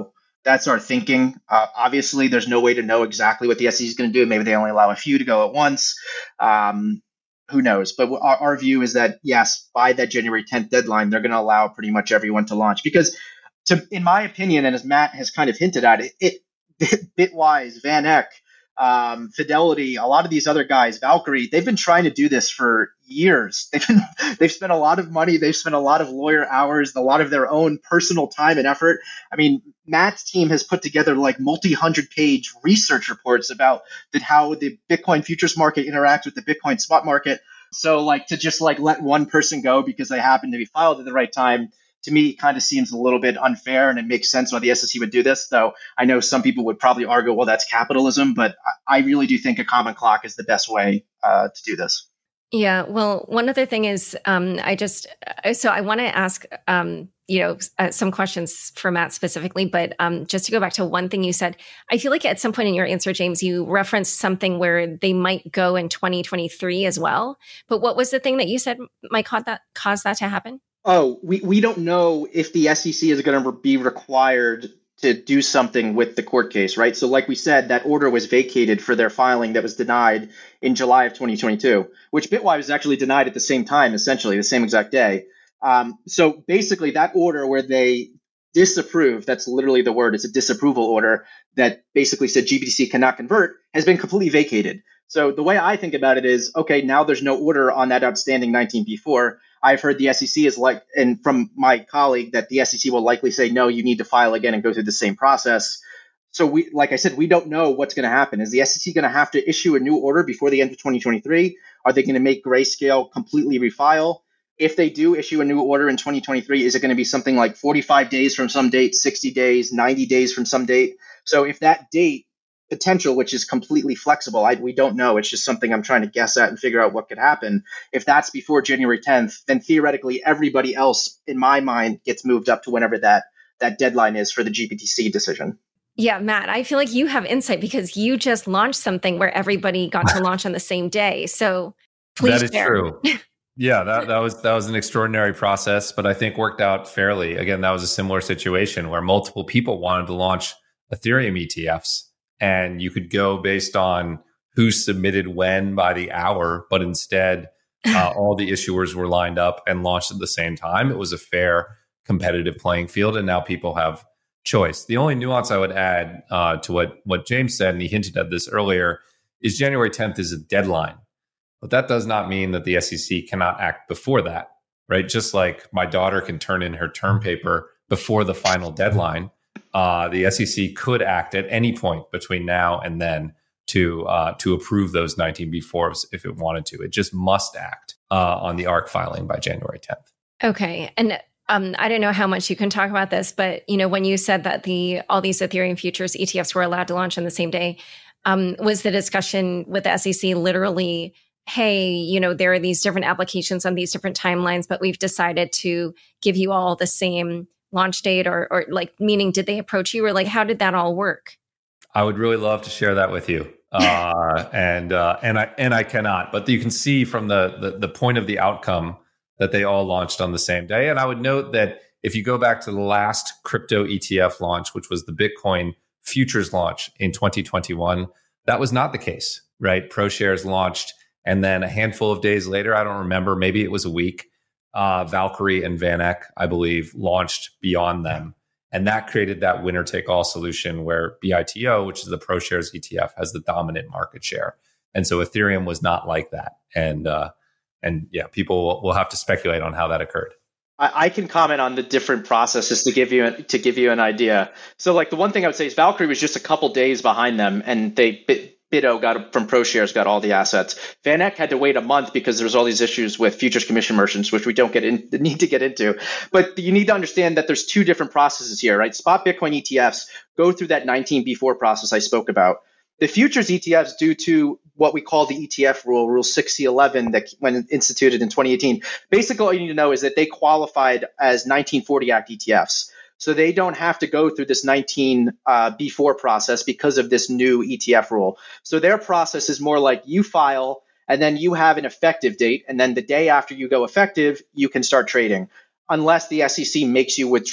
[SPEAKER 3] That's our thinking. Uh, obviously, there's no way to know exactly what the S E C is going to do. Maybe they only allow a few to go at once. Um, who knows? But our, our view is that, yes, by that January tenth deadline, they're going to allow pretty much everyone to launch. Because, to, in my opinion, and as Matt has kind of hinted at, it, it Bitwise, VanEck, um, Fidelity, a lot of these other guys, Valkyrie, they've been trying to do this for years. They've been, they've spent a lot of money. They've spent a lot of lawyer hours, a lot of their own personal time and effort. I mean, Matt's team has put together like multi-hundred page research reports about that how the Bitcoin futures market interacts with the Bitcoin spot market. So like to just like let one person go because they happen to be filed at the right time, to me, kind of seems a little bit unfair, and it makes sense why the S E C would do this. Though I know some people would probably argue, well, that's capitalism, but I really do think a common clock is the best way uh, to do this.
[SPEAKER 2] Yeah. Well, one other thing is, um, I just, so I want to ask, um, you know, uh, some questions for Matt specifically, but um, just to go back to one thing you said, I feel like at some point in your answer, James, you referenced something where they might go in twenty twenty-three as well. But what was the thing that you said might cause that, cause that to happen?
[SPEAKER 3] Oh, we, we don't know if the S E C is going to be required to do something with the court case, right? So like we said, that order was vacated for their filing that was denied in July of twenty twenty-two, which Bitwise was actually denied at the same time, essentially the same exact day. Um, so basically that order where they disapproved, that's literally the word, it's a disapproval order that basically said G B T C cannot convert, has been completely vacated. So the way I think about it is, okay, now there's no order on that outstanding nineteen B four. I've heard the S E C is like, and from my colleague, that the S E C will likely say, no, you need to file again and go through the same process. So we, like I said, we don't know what's going to happen. Is the S E C going to have to issue a new order before the end of twenty twenty-three? Are they going to make Grayscale completely refile? If they do issue a new order in twenty twenty-three, is it going to be something like forty-five days from some date, sixty days, ninety days from some date? So if that date potential, which is completely flexible, I, we don't know. It's just something I'm trying to guess at and figure out what could happen. If that's before January tenth, then theoretically everybody else, in my mind, gets moved up to whenever that that deadline is for the G B T C decision.
[SPEAKER 2] Yeah, Matt, I feel like you have insight because you just launched something where everybody got to launch on the same day. So please
[SPEAKER 1] That is
[SPEAKER 2] share.
[SPEAKER 1] true. Yeah, that, that was that was an extraordinary process, but I think worked out fairly. Again, that was a similar situation where multiple people wanted to launch Ethereum E T Fs, and you could go based on who submitted when by the hour, but instead uh, all the issuers were lined up and launched at the same time. It was a fair, competitive playing field, and now people have choice. The only nuance I would add uh, to what, what James said, and he hinted at this earlier, is January tenth is a deadline. But that does not mean that the S E C cannot act before that, right? Just like my daughter can turn in her term paper before the final deadline, uh, the S E C could act at any point between now and then to uh, to approve those nineteen B fours if it wanted to. It just must act uh, on the A R C filing by January tenth.
[SPEAKER 2] Okay. And um, I don't know how much you can talk about this, but you know, when you said that the all these Ethereum futures E T Fs were allowed to launch on the same day, um, was the discussion with the S E C literally, hey, you know, there are these different applications on these different timelines, but we've decided to give you all the same launch date, or, or like, meaning, did they approach you, or like, how did that all work?
[SPEAKER 1] I would really love to share that with you. Uh, and, uh, and I, and I cannot, but you can see from the, the, the point of the outcome that they all launched on the same day. And I would note that if you go back to the last crypto E T F launch, which was the Bitcoin futures launch in twenty twenty-one, that was not the case, right? ProShares launched, and then a handful of days later, I don't remember, maybe it was a week, uh, Valkyrie and VanEck, I believe, launched beyond them. And that created that winner-take-all solution where B I T O, which is the ProShares E T F, has the dominant market share. And so Ethereum was not like that. And uh, and yeah, people will have to speculate on how that occurred.
[SPEAKER 3] I can comment on the different processes to give you to give you an idea. So, like, the one thing I would say is Valkyrie was just a couple days behind them, and they Bitto got from ProShares got all the assets. VanEck had to wait a month because there's all these issues with futures commission merchants, which we don't get in need to get into. But you need to understand that there's two different processes here, right? Spot Bitcoin E T Fs go through that nineteen B four process I spoke about. The futures E T Fs, due to what we call the E T F rule, Rule sixty eleven, that when instituted in twenty eighteen, basically all you need to know is that they qualified as nineteen forty Act E T Fs. So they don't have to go through this nineteen B four process because of this new E T F rule. So their process is more like you file, and then you have an effective date, and then the day after you go effective, you can start trading, unless the S E C makes you withdraw,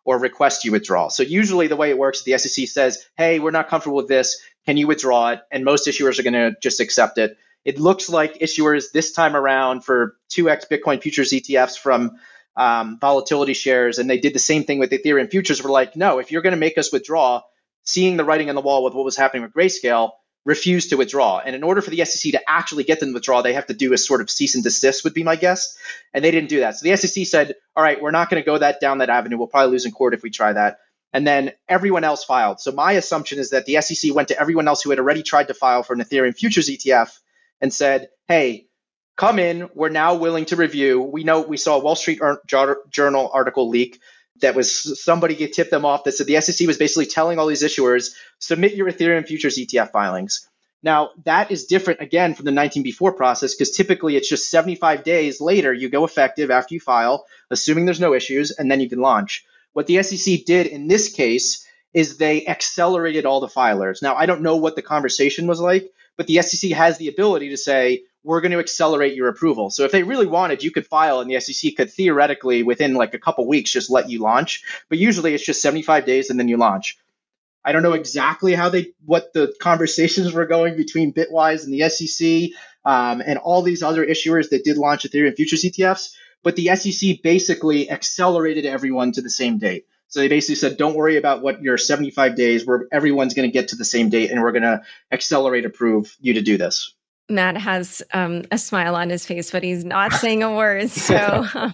[SPEAKER 3] or request you withdraw. So usually the way it works, the S E C says, hey, we're not comfortable with this. Can you withdraw it? And most issuers are going to just accept it. It looks like issuers this time around for two X Bitcoin futures E T Fs from um, volatility shares, and they did the same thing with Ethereum futures, were like, no, if you're going to make us withdraw, seeing the writing on the wall with what was happening with Grayscale, refuse to withdraw. And in order for the S E C to actually get them to withdraw, they have to do a sort of cease and desist, would be my guess. And they didn't do that. So the S E C said, all right, we're not going to go that down that avenue. We'll probably lose in court if we try that. And then everyone else filed. So my assumption is that the S E C went to everyone else who had already tried to file for an Ethereum futures E T F and said, hey, come in. We're now willing to review. We know we saw a Wall Street Journal article leak that was somebody tipped them off that said the S E C was basically telling all these issuers, submit your Ethereum futures E T F filings. Now, that is different, again, from the nineteen B four process, because typically it's just seventy-five days later you go effective after you file, assuming there's no issues, and then you can launch. What the S E C did in this case is they accelerated all the filers. Now, I don't know what the conversation was like, but the S E C has the ability to say, we're going to accelerate your approval. So if they really wanted, you could file and the S E C could theoretically within like a couple weeks just let you launch. But usually it's just seventy-five days and then you launch. I don't know exactly how they, what the conversations were going between Bitwise and the S E C um, and all these other issuers that did launch Ethereum futures E T Fs, but the S E C basically accelerated everyone to the same date. So they basically said, don't worry about what your seventy-five days, where everyone's going to get to the same date and we're going to accelerate approve you to do this.
[SPEAKER 2] Matt has um, a smile on his face, but he's not saying a word. So um,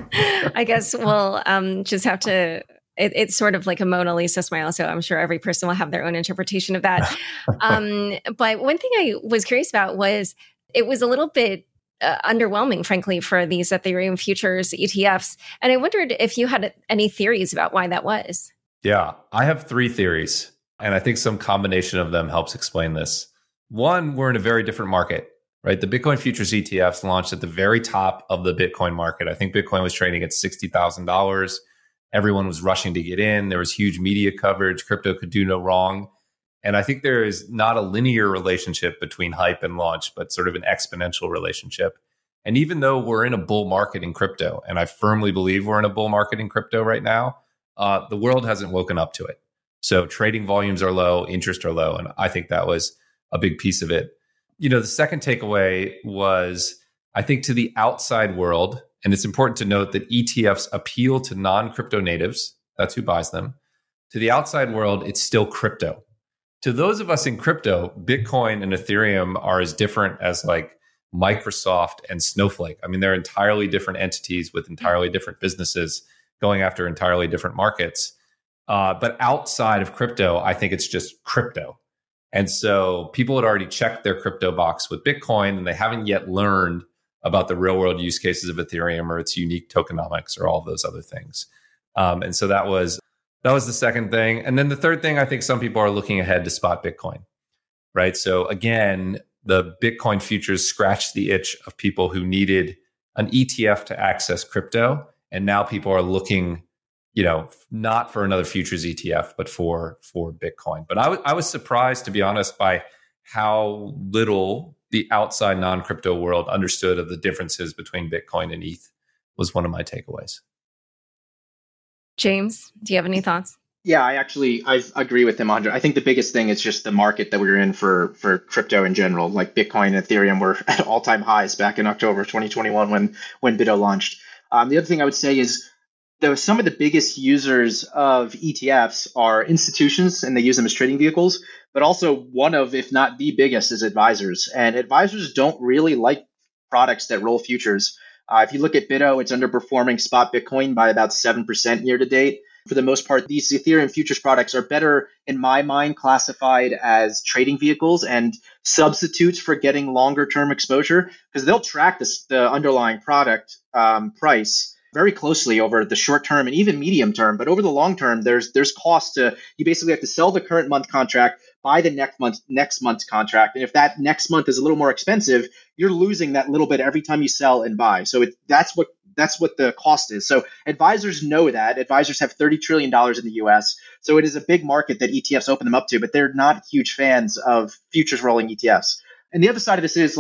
[SPEAKER 2] I guess we'll um, just have to, it, it's sort of like a Mona Lisa smile. So I'm sure every person will have their own interpretation of that. Um, but one thing I was curious about was it was a little bit uh, underwhelming, frankly, for these Ethereum futures E T Fs. And I wondered if you had any theories about why that was.
[SPEAKER 1] Yeah, I have three theories, and I think some combination of them helps explain this. One, we're in a very different market, right? The Bitcoin futures E T Fs launched at the very top of the Bitcoin market. I think Bitcoin was trading at sixty thousand dollars. Everyone was rushing to get in. There was huge media coverage. Crypto could do no wrong. And I think there is not a linear relationship between hype and launch, but sort of an exponential relationship. And even though we're in a bull market in crypto, and I firmly believe we're in a bull market in crypto right now, uh, the world hasn't woken up to it. So trading volumes are low, interest are low. And I think that was a big piece of it. You know, the second takeaway was, I think, to the outside world, and it's important to note that E T Fs appeal to non-crypto natives. That's who buys them. To the outside world, it's still crypto. To those of us in crypto, Bitcoin and Ethereum are as different as like Microsoft and Snowflake. I mean, they're entirely different entities with entirely different businesses going after entirely different markets. Uh, but outside of crypto, I think it's just crypto. And so people had already checked their crypto box with Bitcoin, and they haven't yet learned about the real world use cases of Ethereum or its unique tokenomics or all of those other things. Um, and so that was that was the second thing. And then the third thing, I think some people are looking ahead to spot Bitcoin, right? So again, the Bitcoin futures scratched the itch of people who needed an E T F to access crypto. And now people are looking, you know, not for another futures E T F, but for for Bitcoin. But I, w- I was surprised, to be honest, by how little the outside non-crypto world understood of the differences between Bitcoin and E T H was one of my takeaways.
[SPEAKER 2] James, do you have any thoughts?
[SPEAKER 3] Yeah, I actually, I agree with him, Andre. I think the biggest thing is just the market that we were in for, for crypto in general. Like Bitcoin and Ethereum were at all-time highs back in October twenty twenty-one when, when BitO launched. Um, the other thing I would say is, though some of the biggest users of E T Fs are institutions and they use them as trading vehicles, but also one of, if not the biggest, is advisors. And advisors don't really like products that roll futures. Uh, if you look at BitO, it's underperforming spot Bitcoin by about seven percent year to date. For the most part, these Ethereum futures products are better, in my mind, classified as trading vehicles and substitutes for getting longer term exposure, because they'll track this, the underlying product um, price very closely over the short term and even medium term. But over the long term, there's there's cost to, you basically have to sell the current month contract, buy the next month next month's contract. And if that next month is a little more expensive, you're losing that little bit every time you sell and buy. So it, that's what that's what the cost is. So advisors know that. Advisors have thirty trillion dollars in the U S. So it is a big market that E T Fs open them up to, but they're not huge fans of futures rolling E T Fs. And the other side of this is, like,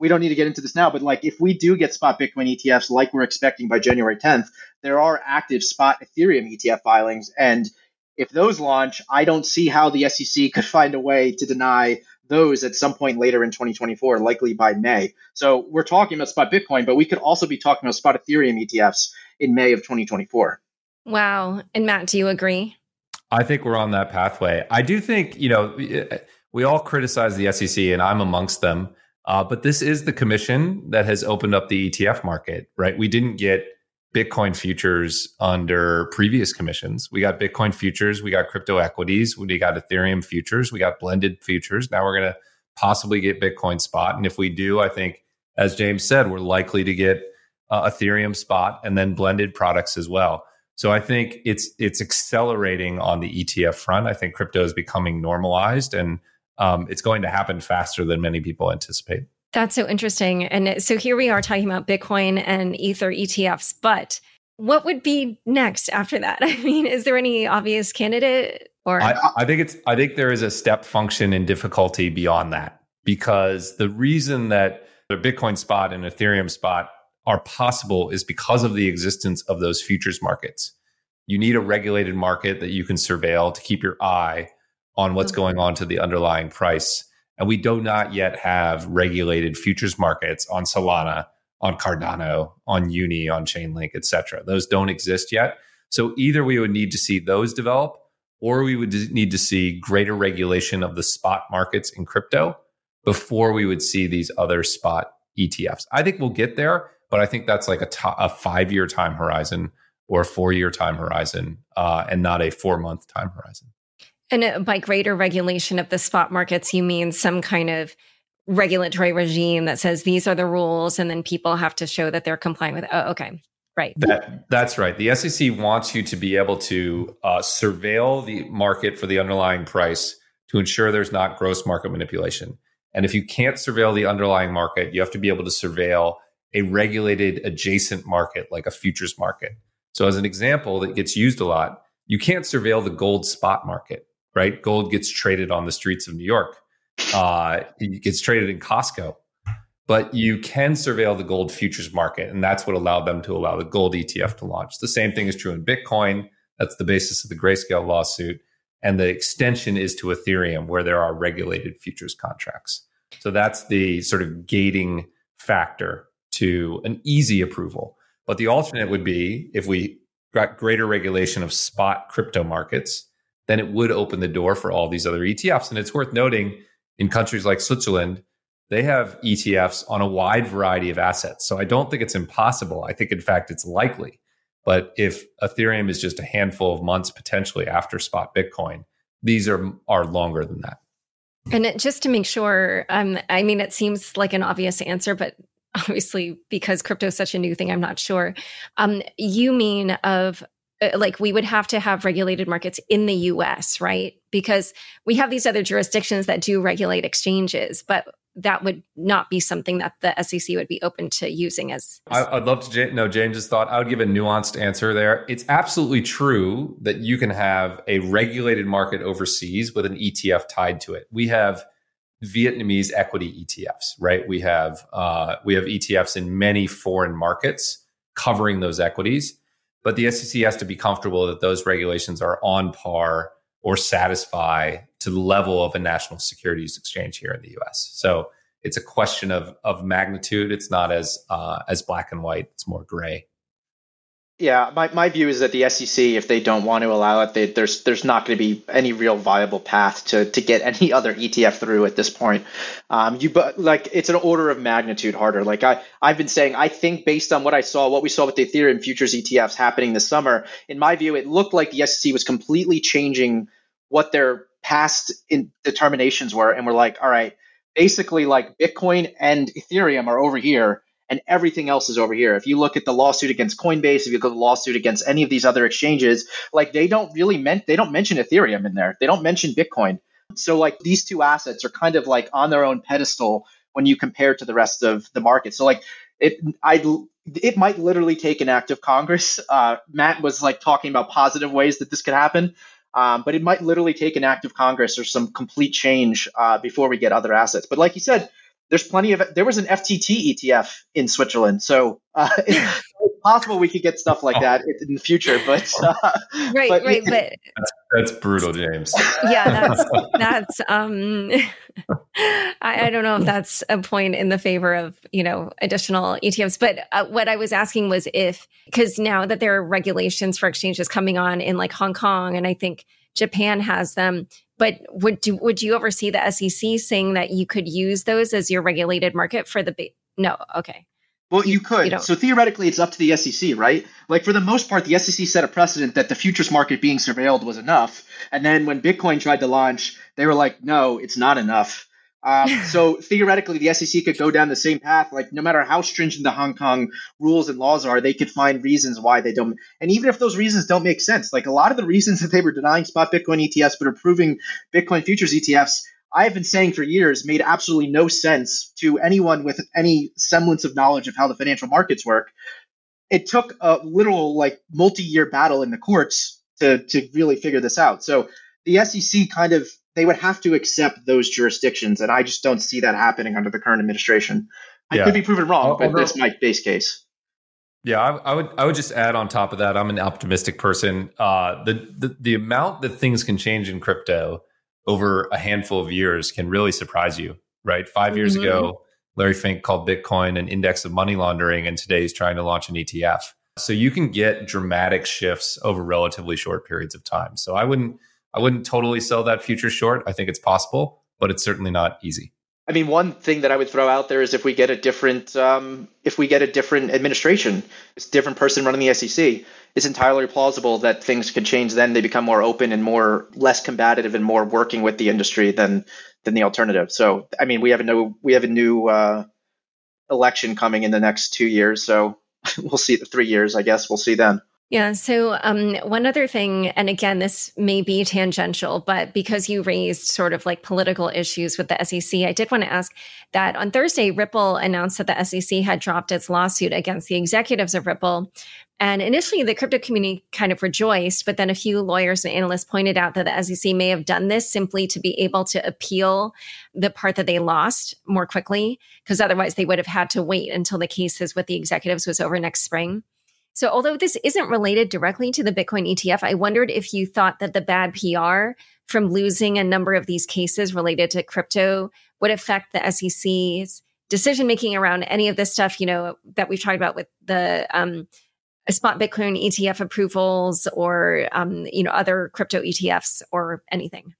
[SPEAKER 3] we don't need to get into this now, but like if we do get spot Bitcoin E T Fs like we're expecting by January tenth, there are active spot Ethereum E T F filings. And if those launch, I don't see how the S E C could find a way to deny those at some point later in twenty twenty-four, likely by May. So we're talking about spot Bitcoin, but we could also be talking about spot Ethereum E T Fs in May of twenty twenty-four.
[SPEAKER 2] Wow. And Matt, do you agree?
[SPEAKER 1] I think we're on that pathway. I do think, you know, we all criticize the S E C, and I'm amongst them. Uh, but this is the commission that has opened up the E T F market, right? We didn't get Bitcoin futures under previous commissions. We got Bitcoin futures, we got crypto equities, we got Ethereum futures, we got blended futures. Now we're going to possibly get Bitcoin spot. And if we do, I think, as James said, we're likely to get uh, Ethereum spot and then blended products as well. So I think it's it's accelerating on the E T F front. I think crypto is becoming normalized, and um, it's going to happen faster than many people anticipate.
[SPEAKER 2] That's so interesting. And so here we are talking about Bitcoin and Ether E T Fs, but what would be next after that? I mean, is there any obvious candidate? Or
[SPEAKER 1] I, I think it's I think there is a step function in difficulty beyond that, because the reason that the Bitcoin spot and Ethereum spot are possible is because of the existence of those futures markets. You need a regulated market that you can surveil to keep your eye on what's going on to the underlying price. And we do not yet have regulated futures markets on Solana, on Cardano, on Uni, on Chainlink, et cetera. Those don't exist yet. So either we would need to see those develop, or we would need to see greater regulation of the spot markets in crypto before we would see these other spot E T Fs. I think we'll get there, but I think that's like a, to- a five-year time horizon or a four-year time horizon, uh, and not a four-month time horizon.
[SPEAKER 2] And by greater regulation of the spot markets, you mean some kind of regulatory regime that says these are the rules, and then people have to show that they're complying with. Oh, okay. Right.
[SPEAKER 1] That, that's right. The S E C wants you to be able to uh, surveil the market for the underlying price to ensure there's not gross market manipulation. And if you can't surveil the underlying market, you have to be able to surveil a regulated adjacent market like a futures market. So as an example that gets used a lot, you can't surveil the gold spot market, right? Gold gets traded on the streets of New York. Uh, it gets traded in Costco. But you can surveil the gold futures market, and that's what allowed them to allow the gold E T F to launch. The same thing is true in Bitcoin. That's the basis of the Grayscale lawsuit. And the extension is to Ethereum, where there are regulated futures contracts. So that's the sort of gating factor to an easy approval. But the alternate would be if we got greater regulation of spot crypto markets, then it would open the door for all these other E T Fs. And it's worth noting in countries like Switzerland, they have E T Fs on a wide variety of assets. So I don't think it's impossible. I think, in fact, it's likely. But if Ethereum is just a handful of months potentially after spot Bitcoin, these are, are longer than that.
[SPEAKER 2] And it, just to make sure, um, I mean, it seems like an obvious answer, but obviously because crypto is such a new thing, I'm not sure. Um, you mean of like we would have to have regulated markets in the U S, right? Because we have these other jurisdictions that do regulate exchanges, but that would not be something that the S E C would be open to using as. as
[SPEAKER 1] I'd love to know James's thought. I would give a nuanced answer there. It's absolutely true that you can have a regulated market overseas with an E T F tied to it. We have Vietnamese equity E T Fs, right? We have uh, we have E T Fs in many foreign markets covering those equities, but the S E C has to be comfortable that those regulations are on par or satisfy to the level of a national securities exchange here in the U S. So it's a question of of magnitude. It's not as uh, as black and white. It's more gray.
[SPEAKER 3] Yeah, my, my view is that the S E C, if they don't want to allow it, they, there's there's not going to be any real viable path to to get any other E T F through at this point. Um, you but like it's an order of magnitude harder. Like I I've been saying, I think based on what I saw, what we saw with the Ethereum futures E T Fs happening this summer, in my view, it looked like the S E C was completely changing what their past in determinations were, and we're like, all right, basically like Bitcoin and Ethereum are over here, and everything else is over here. If you look at the lawsuit against Coinbase, if you look at the lawsuit against any of these other exchanges, like they don't really meant they don't mention Ethereum in there. They don't mention Bitcoin. So like these two assets are kind of like on their own pedestal when you compare to the rest of the market. So like it, I it might literally take an act of Congress. Uh, Matt was like talking about positive ways that this could happen. Um, but it might literally take an act of Congress or some complete change uh, before we get other assets. But like you said, there's plenty of, there was an F T T E T F in Switzerland. So uh, it's possible we could get stuff like that in the future, but. Uh,
[SPEAKER 2] right,
[SPEAKER 3] but
[SPEAKER 2] right.
[SPEAKER 3] It,
[SPEAKER 2] but
[SPEAKER 1] that's, that's brutal, James.
[SPEAKER 2] Yeah, that's, that's, um, I, I don't know if that's a point in the favor of, you know, additional E T Fs. But uh, what I was asking was if, because now that there are regulations for exchanges coming on in like Hong Kong, and I think Japan has them, but would do, would you ever see the S E C saying that you could use those as your regulated market for the, ba- no, okay.
[SPEAKER 3] Well, you could.
[SPEAKER 2] You
[SPEAKER 3] so theoretically, it's up to the S E C, right? Like for the most part, the S E C set a precedent that the futures market being surveilled was enough. And then when Bitcoin tried to launch, they were like, no, it's not enough. Um, so theoretically, the S E C could go down the same path. Like no matter how stringent the Hong Kong rules and laws are, they could find reasons why they don't. And even if those reasons don't make sense, like a lot of the reasons that they were denying spot Bitcoin E T Fs but approving Bitcoin futures E T Fs, I have been saying for years made absolutely no sense to anyone with any semblance of knowledge of how the financial markets work. It took a literal like multi-year battle in the courts to to really figure this out. So the S E C kind of, they would have to accept those jurisdictions, and I just don't see that happening under the current administration. I yeah. could be proven wrong, but that's my base case.
[SPEAKER 1] Yeah, I, I would I would just add on top of that, I'm an optimistic person. Uh, the, the the amount that things can change in crypto over a handful of years can really surprise you, right? Five years mm-hmm. ago, Larry Fink called Bitcoin an index of money laundering, and today he's trying to launch an E T F. So you can get dramatic shifts over relatively short periods of time. So I wouldn't I wouldn't totally sell that future short. I think it's possible, but it's certainly not easy.
[SPEAKER 3] I mean, one thing that I would throw out there is if we get a different, um, if we get a different administration, it's a different person running the S E C, it's entirely plausible that things could change. Then they become more open and more less combative and more working with the industry than than the alternative. So, I mean, we have a new we have a new uh, election coming in the next two years. So we'll see the three years. I guess we'll see then.
[SPEAKER 2] Yeah. So um, one other thing, and again, this may be tangential, but because you raised sort of like political issues with the S E C, I did want to ask that on Thursday, Ripple announced that the S E C had dropped its lawsuit against the executives of Ripple. And initially, the crypto community kind of rejoiced, but then a few lawyers and analysts pointed out that the S E C may have done this simply to be able to appeal the part that they lost more quickly, because otherwise they would have had to wait until the cases with the executives was over next spring. So although this isn't related directly to the Bitcoin E T F, I wondered if you thought that the bad P R from losing a number of these cases related to crypto would affect the S E C's decision-making around any of this stuff, you know, that we've talked about with the um, spot Bitcoin E T F approvals or, um, you know, other crypto E T Fs or anything.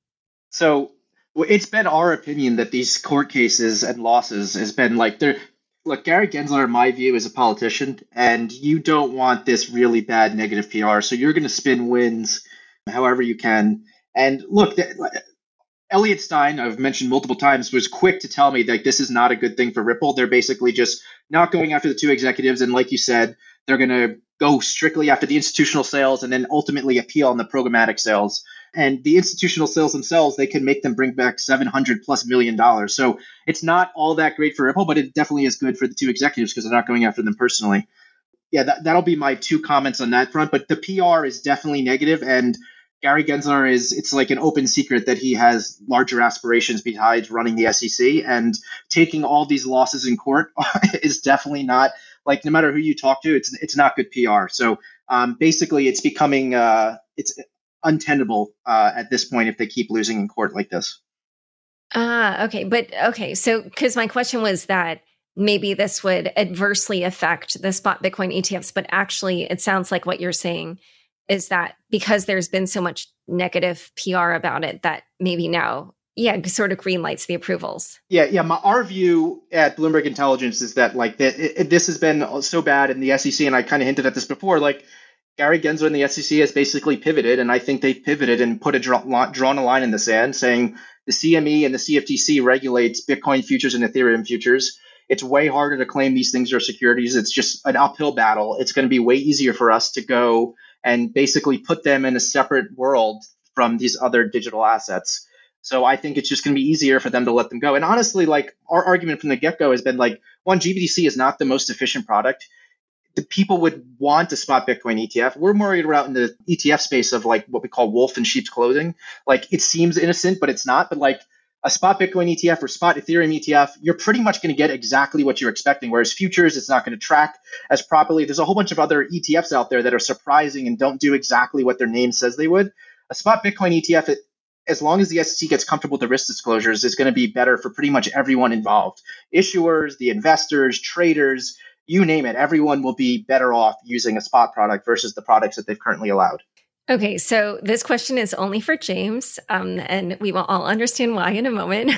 [SPEAKER 3] So it's been our opinion that these court cases and losses has been like, they're, look, Gary Gensler, in my view, is a politician, and you don't want this really bad negative P R. So you're going to spin wins however you can. And look, the, Elliot Stein, I've mentioned multiple times, was quick to tell me that this is not a good thing for Ripple. They're basically just not going after the two executives. And like you said, they're going to go strictly after the institutional sales and then ultimately appeal on the programmatic sales. And the institutional sales themselves, they can make them bring back seven hundred plus million dollars. So it's not all that great for Ripple, but it definitely is good for the two executives because they're not going after them personally. Yeah, that, that'll be my two comments on that front. But the P R is definitely negative, and Gary Gensler is, it's like an open secret that he has larger aspirations besides running the S E C, and taking all these losses in court is definitely not, like, no matter who you talk to, it's it's not good P R. So um, basically it's becoming, uh, it's untenable uh, at this point if they keep losing in court like this.
[SPEAKER 2] Ah, okay. But okay. So, because my question was that maybe this would adversely affect the spot Bitcoin E T Fs, but actually it sounds like what you're saying is that because there's been so much negative P R about it, that maybe now, yeah, sort of greenlights the approvals.
[SPEAKER 3] Yeah. Yeah. My, our view at Bloomberg Intelligence is that like that it, it, this has been so bad in the S E C. And I kind of hinted at this before, like, Gary Gensler and the S E C has basically pivoted, and I think they've pivoted and put a draw, drawn a line in the sand saying the C M E and the C F T C regulates Bitcoin futures and Ethereum futures. It's way harder to claim these things are securities. It's just an uphill battle. It's going to be way easier for us to go and basically put them in a separate world from these other digital assets. So I think it's just going to be easier for them to let them go. And honestly, like, our argument from the get-go has been like, one, G B T C is not the most efficient product. The people would want to spot Bitcoin E T F. We're more around in the E T F space of like what we call wolf in sheep's clothing. Like, it seems innocent, but it's not. But like, A spot Bitcoin E T F or spot Ethereum E T F, you're pretty much going to get exactly what you're expecting. Whereas futures, it's not going to track as properly. There's a whole bunch of other E T Fs out there that are surprising and don't do exactly what their name says they would. A spot Bitcoin E T F, it, as long as the S E C gets comfortable with the risk disclosures, is going to be better for pretty much everyone involved. Issuers, the investors, traders, you name it. Everyone will be better off using a spot product versus the products that they've currently allowed.
[SPEAKER 2] Okay, so this question is only for James, um, and we will all understand why in a moment.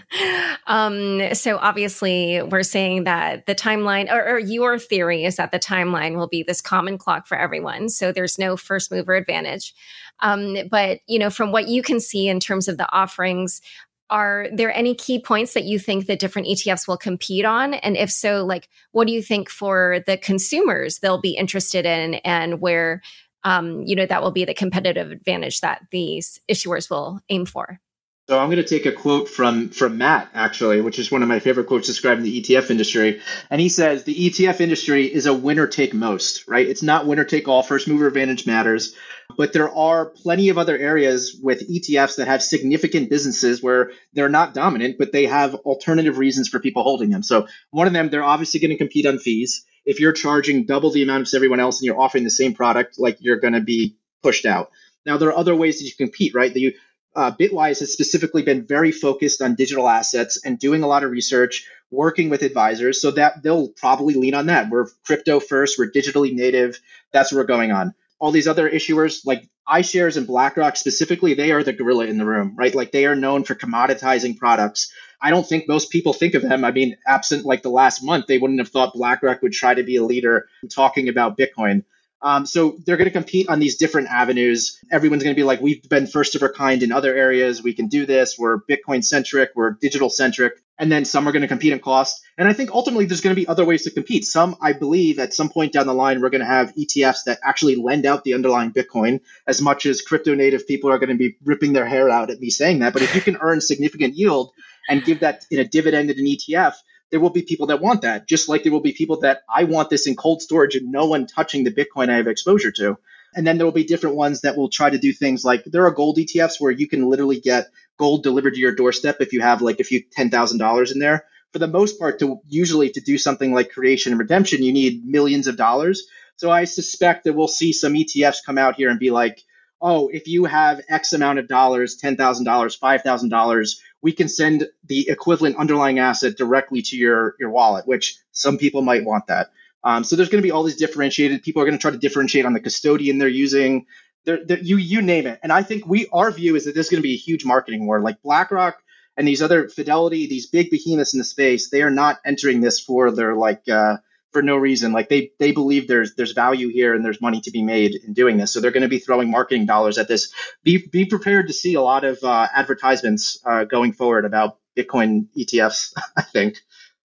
[SPEAKER 2] um, so obviously, we're saying that the timeline, or, or your theory is that the timeline will be this common clock for everyone. So there's no first mover advantage. Um, but, you know, from what you can see in terms of the offerings, are there any key points that you think the different E T Fs will compete on? And if so, like, what do you think for the consumers they'll be interested in, and where Um, you know, that will be the competitive advantage that these issuers will aim for?
[SPEAKER 3] So I'm going to take a quote from, from Matt, actually, which is one of my favorite quotes describing the E T F industry. And he says, the E T F industry is a winner take most, right? It's not winner take all. First mover advantage matters. But there are plenty of other areas with E T Fs that have significant businesses where they're not dominant, but they have alternative reasons for people holding them. So one of them, they're obviously going to compete on fees. If you're charging double the amount as everyone else and you're offering the same product, like, you're going to be pushed out. Now, there are other ways that you compete, right? That you, uh, Bitwise has specifically been very focused on digital assets and doing a lot of research, working with advisors, so that they'll probably lean on that. We're crypto first, we're digitally native. That's what we're going on. All these other issuers like iShares and BlackRock specifically, they are the gorilla in the room, right? Like, they are known for commoditizing products. I don't think most people think of them. I mean, absent like the last month, they wouldn't have thought BlackRock would try to be a leader in talking about Bitcoin. Um, so they're going to compete on these different avenues. Everyone's going to be like, we've been first of our kind in other areas. We can do this. We're Bitcoin centric. We're digital centric. And then some are going to compete in cost. And I think ultimately there's going to be other ways to compete. Some, I believe, at some point down the line, we're going to have E T Fs that actually lend out the underlying Bitcoin, as much as crypto native people are going to be ripping their hair out at me saying that. But if you can earn significant yield and give that in a dividend in an E T F, there will be people that want that, just like there will be people that I want this in cold storage and no one touching the Bitcoin I have exposure to. And then there will be different ones that will try to do things like, there are gold E T Fs where you can literally get gold delivered to your doorstep if you have like a few ten thousand dollars in there. For the most part, to usually to do something like creation and redemption, you need millions of dollars. So I suspect that we'll see some E T Fs come out here and be like, oh, if you have X amount of dollars, ten thousand dollars, five thousand dollars, we can send the equivalent underlying asset directly to your, your wallet, which some people might want that. Um, so there's going to be all these differentiated. People are going to try to differentiate on the custodian they're using. They're, they're, you you name it. And I think we our view is that this is going to be a huge marketing war. Like BlackRock and these other Fidelity, these big behemoths in the space, they are not entering this for their like uh, for no reason. Like they they believe there's there's value here and there's money to be made in doing this. So they're going to be throwing marketing dollars at this. Be be prepared to see a lot of uh, advertisements uh, going forward about Bitcoin E T Fs, I think.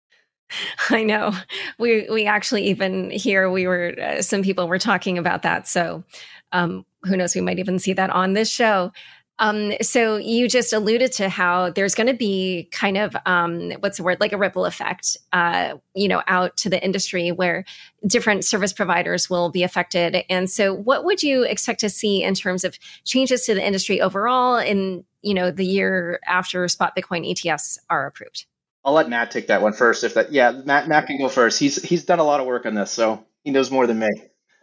[SPEAKER 2] I know. We we actually even here we were uh, some people were talking about that. So um, who knows? We might even see that on this show. Um, so you just alluded to how there's going to be kind of um, what's the word, like a ripple effect, uh, you know, out to the industry where different service providers will be affected. And so, what would you expect to see in terms of changes to the industry overall in, you know, the year after spot Bitcoin E T Fs are approved?
[SPEAKER 3] I'll let Matt take that one first. If that, yeah, Matt, Matt can go first. He's he's done a lot of work on this, so he knows more than me.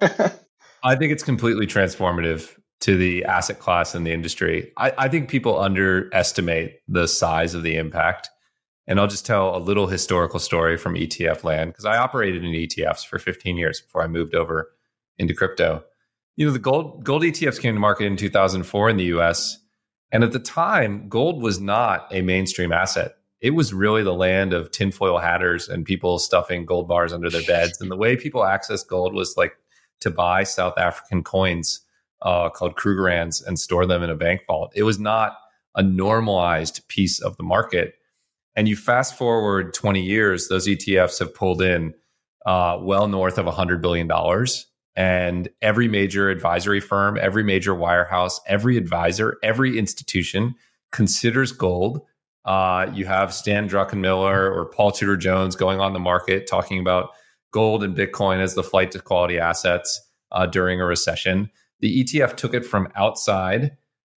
[SPEAKER 1] I think it's completely transformative to the asset class and the industry. I, I think people underestimate the size of the impact. And I'll just tell a little historical story from E T F land, because I operated in E T Fs for fifteen years before I moved over into crypto. You know, the gold gold E T Fs came to market in two thousand four in the U S. And at the time, gold was not a mainstream asset. It was really the land of tinfoil hatters and people stuffing gold bars under their beds. And the way people accessed gold was like to buy South African coins uh, called Krugerrands and store them in a bank vault. It was not a normalized piece of the market. And you fast forward twenty years, those E T Fs have pulled in uh, well north of one hundred billion dollars. And every major advisory firm, every major wirehouse, every advisor, every institution considers gold. Uh, you have Stan Druckenmiller or Paul Tudor Jones going on the market talking about gold and Bitcoin as the flight to quality assets uh, during a recession. The E T F took it from outside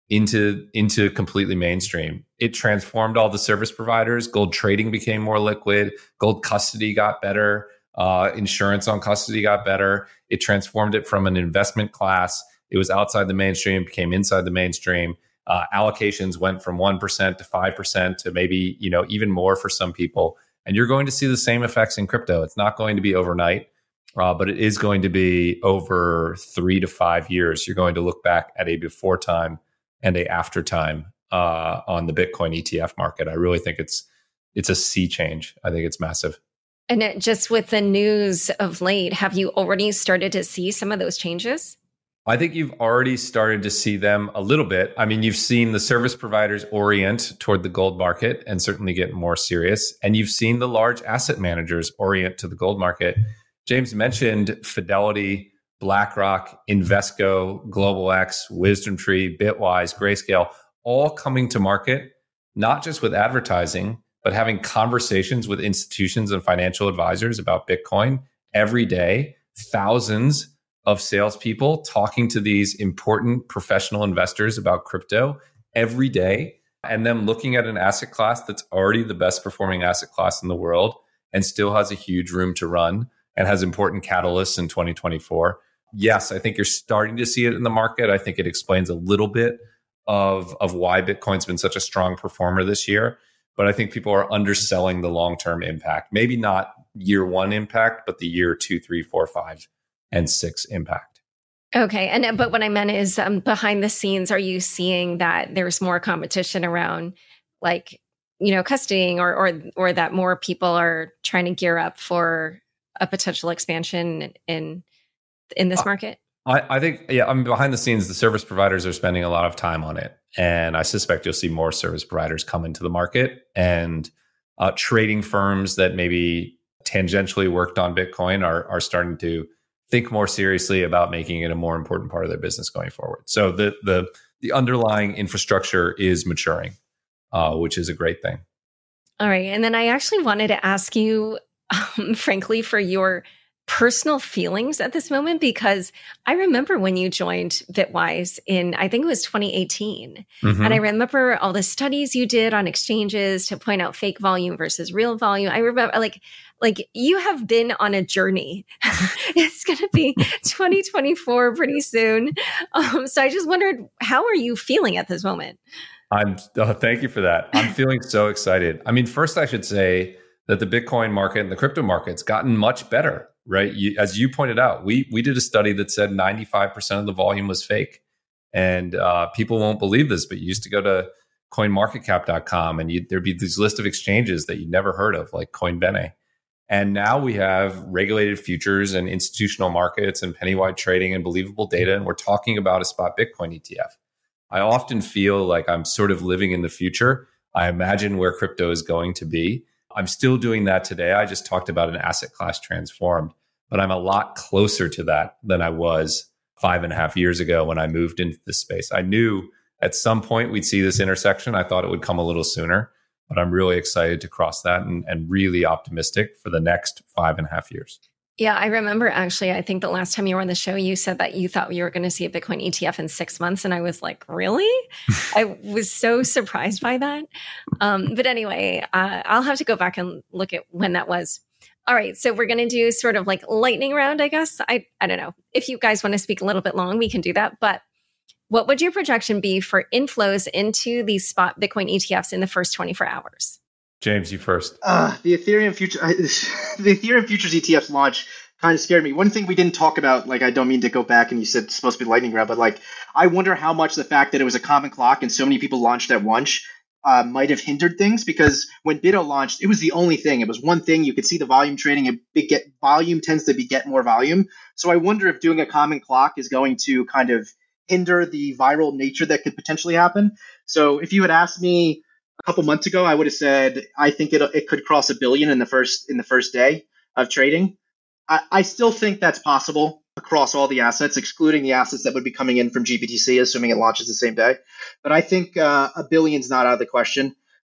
[SPEAKER 1] into into completely mainstream. It transformed all the service providers. Gold trading became more liquid. Gold custody got better. Uh, insurance on custody got better. It transformed it from an investment class. It was outside the mainstream, became inside the mainstream. Uh, allocations went from one percent to five percent to maybe, you know, even more for some people. And you're going to see the same effects in crypto. It's not going to be overnight, uh, but it is going to be over three to five years. You're going to look back at a before time and a after time uh, on the Bitcoin E T F market. I really think it's it's a sea change. I think it's massive.
[SPEAKER 2] And it, just with the news of late, have you already started to see some of those changes?
[SPEAKER 1] I think you've already started to see them a little bit. I mean, you've seen the service providers orient toward the gold market and certainly get more serious. And you've seen the large asset managers orient to the gold market. James mentioned Fidelity, BlackRock, Invesco, Global X, WisdomTree, Bitwise, Grayscale, all coming to market, not just with advertising, but having conversations with institutions and financial advisors about Bitcoin every day. Thousands of salespeople talking to these important professional investors about crypto every day, and them looking at an asset class that's already the best performing asset class in the world and still has a huge room to run and has important catalysts in twenty twenty-four. Yes, I think you're starting to see it in the market. I think it explains a little bit of, of why Bitcoin's been such a strong performer this year. But I think people are underselling the long-term impact. Maybe not year one impact, but the year two, three, four, five, and six impact.
[SPEAKER 2] Okay. And but what I meant is um, behind the scenes, are you seeing that there's more competition around like, you know, custodying or or or that more people are trying to gear up for a potential expansion in in this market?
[SPEAKER 1] I, I think, yeah, I mean, behind the scenes, the service providers are spending a lot of time on it. And I suspect you'll see more service providers come into the market, and uh, trading firms that maybe tangentially worked on Bitcoin are are starting to think more seriously about making it a more important part of their business going forward. So the the the underlying infrastructure is maturing, uh, which is a great thing.
[SPEAKER 2] All right. And then I actually wanted to ask you, um, frankly, for your personal feelings at this moment, because I remember when you joined Bitwise in, I think it was twenty eighteen. Mm-hmm. And I remember all the studies you did on exchanges to point out fake volume versus real volume. I remember like, like you have been on a journey. It's going to be twenty twenty-four pretty soon. Um, so I just wondered, how are you feeling at this moment?
[SPEAKER 1] I'm, uh, thank you for that. I'm feeling so excited. I mean, first I should say that the Bitcoin market and the crypto market's gotten much better. Right. You, as you pointed out, we we did a study that said ninety-five percent of the volume was fake. And uh, people won't believe this, but you used to go to coin market cap dot com and you, there'd be this list of exchanges that you'd never heard of, like Coinbene. And now we have regulated futures and institutional markets and penny-wide trading and believable data. And we're talking about a spot Bitcoin E T F. I often feel like I'm sort of living in the future. I imagine where crypto is going to be. I'm still doing that today. I just talked about an asset class transformed, but I'm a lot closer to that than I was five and a half years ago when I moved into this space. I knew at some point we'd see this intersection. I thought it would come a little sooner, but I'm really excited to cross that and, and really optimistic for the next five and a half years.
[SPEAKER 2] Yeah, I remember actually, I think the last time you were on the show, you said that you thought you were going to see a Bitcoin E T F in six months. And I was like, really? I was so surprised by that. Um, but anyway, uh, I'll have to go back and look at when that was. All right. So we're going to do sort of like lightning round, I guess. I, I don't know. If you guys want to speak a little bit long, we can do that. But what would your projection be for inflows into these spot Bitcoin E T Fs in the first twenty-four hours?
[SPEAKER 1] James, you first.
[SPEAKER 3] Uh, the Ethereum future, the Ethereum futures E T Fs launch kind of scared me. One thing we didn't talk about, like I don't mean to go back and you said it's supposed to be lightning round, but like I wonder how much the fact that it was a common clock and so many people launched at once uh, might have hindered things. Because when BITO launched, it was the only thing. It was one thing. You could see the volume trading. And big get volume tends to beget more volume. So I wonder if doing a common clock is going to kind of hinder the viral nature that could potentially happen. So if you had asked me a couple months ago, I would have said I think it it could cross a billion in the first in the first day of trading. I, I still think that's possible across all the assets, excluding the assets that would be coming in from G B T C, assuming it launches the same day. But I think uh, a billion's not out of the question.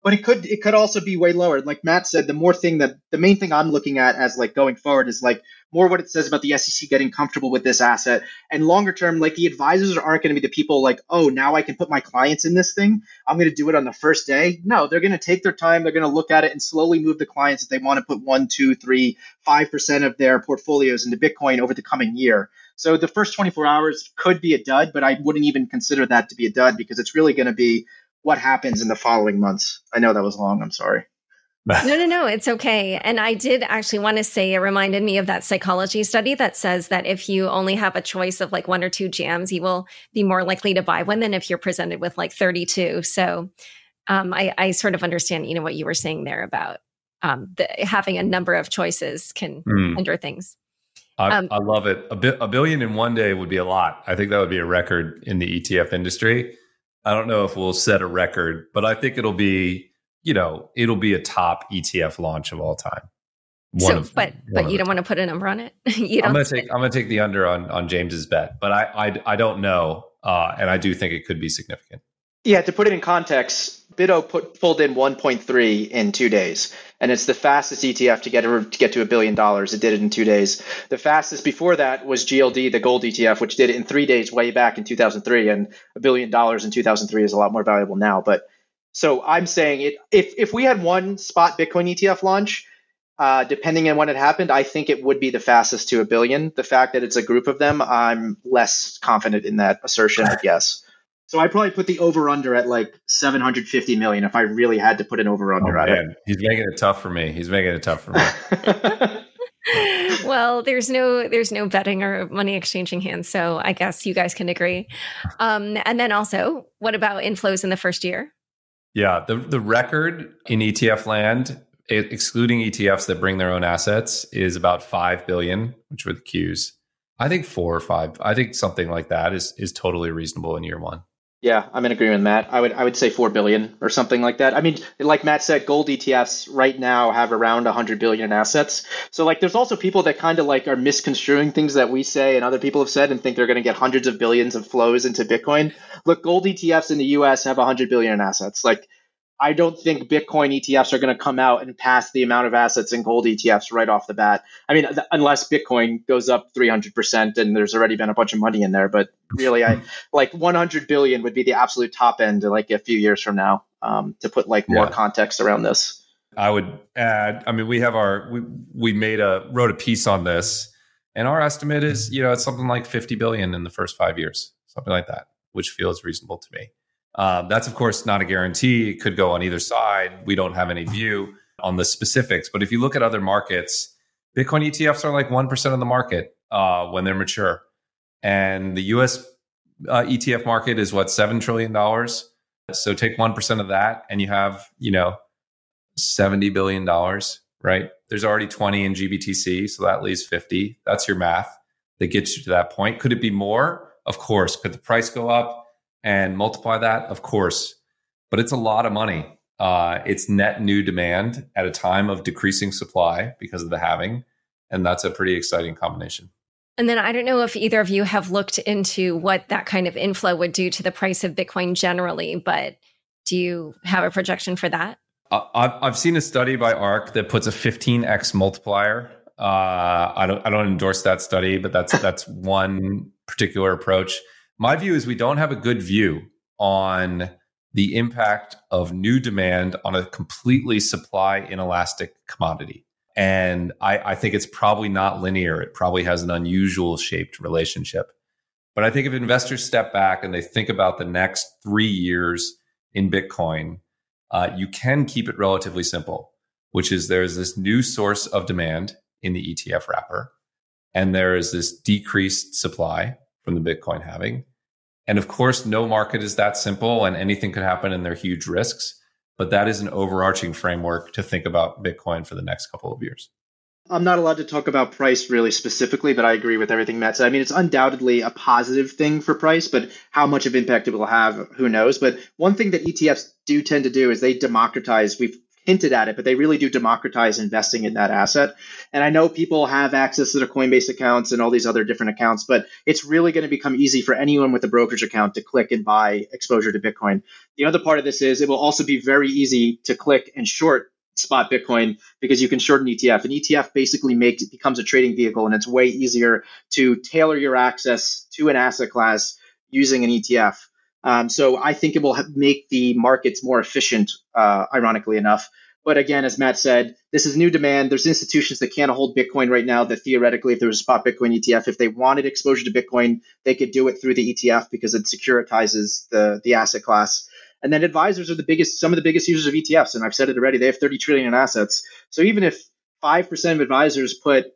[SPEAKER 3] but it could it could also be way lower. Like Matt said, the more thing that the main thing I'm looking at as like going forward is like more what it says about the S E C getting comfortable with this asset, and longer term, like the advisors aren't going to be the people like, oh, now I can put my clients in this thing. I'm going to do it on the first day. No, they're going to take their time. They're going to look at it and slowly move the clients if they want to put one, two, three, five percent of their portfolios into Bitcoin over the coming year. So the first twenty-four hours could be a dud, but I wouldn't even consider that to be a dud because it's really going to be what happens in the following months. I know that was long. I'm sorry.
[SPEAKER 2] No, no, no, it's okay. And I did actually want to say, it reminded me of that psychology study that says that if you only have a choice of like one or two jams, you will be more likely to buy one than if you're presented with like thirty-two. So um, I, I sort of understand, you know, what you were saying there about um, the, having a number of choices can mm. hinder things.
[SPEAKER 1] I, um, I love it. A, bi- a billion in one day would be a lot. I think that would be a record in the E T F industry. I don't know if we'll set a record, but I think it'll be, you know, it'll be a top E T F launch of all time. One
[SPEAKER 2] so,
[SPEAKER 1] of,
[SPEAKER 2] but but you don't want to put a number on it. you don't
[SPEAKER 1] I'm gonna take I'm gonna take the under on on James's bet, but I I, I don't know, uh, and I do think it could be significant.
[SPEAKER 3] Yeah, to put it in context, Bitto put pulled in one point three in two days, and it's the fastest E T F to get to get to a billion dollars. It did it in two days. The fastest before that was G L D, the gold E T F, which did it in three days way back in two thousand three, and a billion dollars in two thousand three is a lot more valuable now. But so I'm saying it if if we had one spot Bitcoin E T F launch, uh, depending on when it happened, I think it would be the fastest to a billion. The fact that it's a group of them, I'm less confident in that assertion, I guess. So I'd probably put the over-under at like seven hundred fifty million if I really had to put an over-under
[SPEAKER 1] oh,
[SPEAKER 3] at
[SPEAKER 1] man.
[SPEAKER 3] it.
[SPEAKER 1] He's making it tough for me. He's making it tough for me.
[SPEAKER 2] Well, there's no there's no betting or money exchanging hands, so I guess you guys can agree. Um, and then also, what about inflows in the first year?
[SPEAKER 1] Yeah, the the record in E T F land, it, excluding E T Fs that bring their own assets, is about five billion, which were the Qs. I think four or five. I think something like that is is totally reasonable in year one.
[SPEAKER 3] Yeah, I'm in agreement with Matt. I would I would say four billion or something like that. I mean, like Matt said, gold E T Fs right now have around one hundred billion in assets. So like there's also people that kind of like are misconstruing things that we say and other people have said and think they're going to get hundreds of billions of flows into Bitcoin. Look, gold E T Fs in the U S have one hundred billion in assets. Like I don't think Bitcoin E T Fs are going to come out and pass the amount of assets in gold E T Fs right off the bat. I mean, th- unless Bitcoin goes up three hundred percent and there's already been a bunch of money in there. But really, I like one hundred billion would be the absolute top end like a few years from now, um, to put like more yeah. context around this.
[SPEAKER 1] I would add, I mean, we have our, we, we made a, wrote a piece on this and our estimate is, you know, it's something like fifty billion in the first five years, something like that, which feels reasonable to me. Um, that's, of course, not a guarantee. It could go on either side. We don't have any view on the specifics. But if you look at other markets, Bitcoin E T Fs are like one percent of the market uh, when they're mature. And the U S uh, E T F market is, what, seven trillion dollars? So take one percent of that and you have, you know, seventy billion dollars, right? There's already twenty in G B T C, so that leaves fifty. That's your math that gets you to that point. Could it be more? Of course. Could the price go up and multiply that? Of course. But it's a lot of money. Uh, it's net new demand at a time of decreasing supply because of the halving. And that's a pretty exciting combination.
[SPEAKER 2] And then I don't know if either of you have looked into what that kind of inflow would do to the price of Bitcoin generally, but do you have a projection for that?
[SPEAKER 1] Uh, I've, I've seen a study by ARK that puts a fifteen x multiplier. Uh, I don't I don't endorse that study, but that's that's one particular approach. My view is we don't have a good view on the impact of new demand on a completely supply inelastic commodity. And I, I think it's probably not linear. It probably has an unusual shaped relationship. But I think if investors step back and they think about the next three years in Bitcoin, uh, you can keep it relatively simple, which is there's this new source of demand in the E T F wrapper, and there is this decreased supply from the Bitcoin halving. And of course, no market is that simple and anything could happen and there are huge risks. But that is an overarching framework to think about Bitcoin for the next couple of years.
[SPEAKER 3] I'm not allowed to talk about price really specifically, but I agree with everything Matt said. I mean, it's undoubtedly a positive thing for price, but how much of impact it will have, who knows? But one thing that E T Fs do tend to do is they democratize. We've hinted at it, but they really do democratize investing in that asset. And I know people have access to their Coinbase accounts and all these other different accounts, but it's really going to become easy for anyone with a brokerage account to click and buy exposure to Bitcoin. The other part of this is it will also be very easy to click and short spot Bitcoin because you can short an E T F. An E T F basically makes it becomes a trading vehicle, and it's way easier to tailor your access to an asset class using an E T F. Um, so I think it will ha- make the markets more efficient, uh, ironically enough. But again, as Matt said, this is new demand. There's institutions that can't hold Bitcoin right now that theoretically, if there was a spot Bitcoin E T F, if they wanted exposure to Bitcoin, they could do it through the E T F because it securitizes the, the asset class. And then advisors are the biggest, some of the biggest users of E T Fs. And I've said it already, they have thirty trillion in assets. So even if five percent of advisors put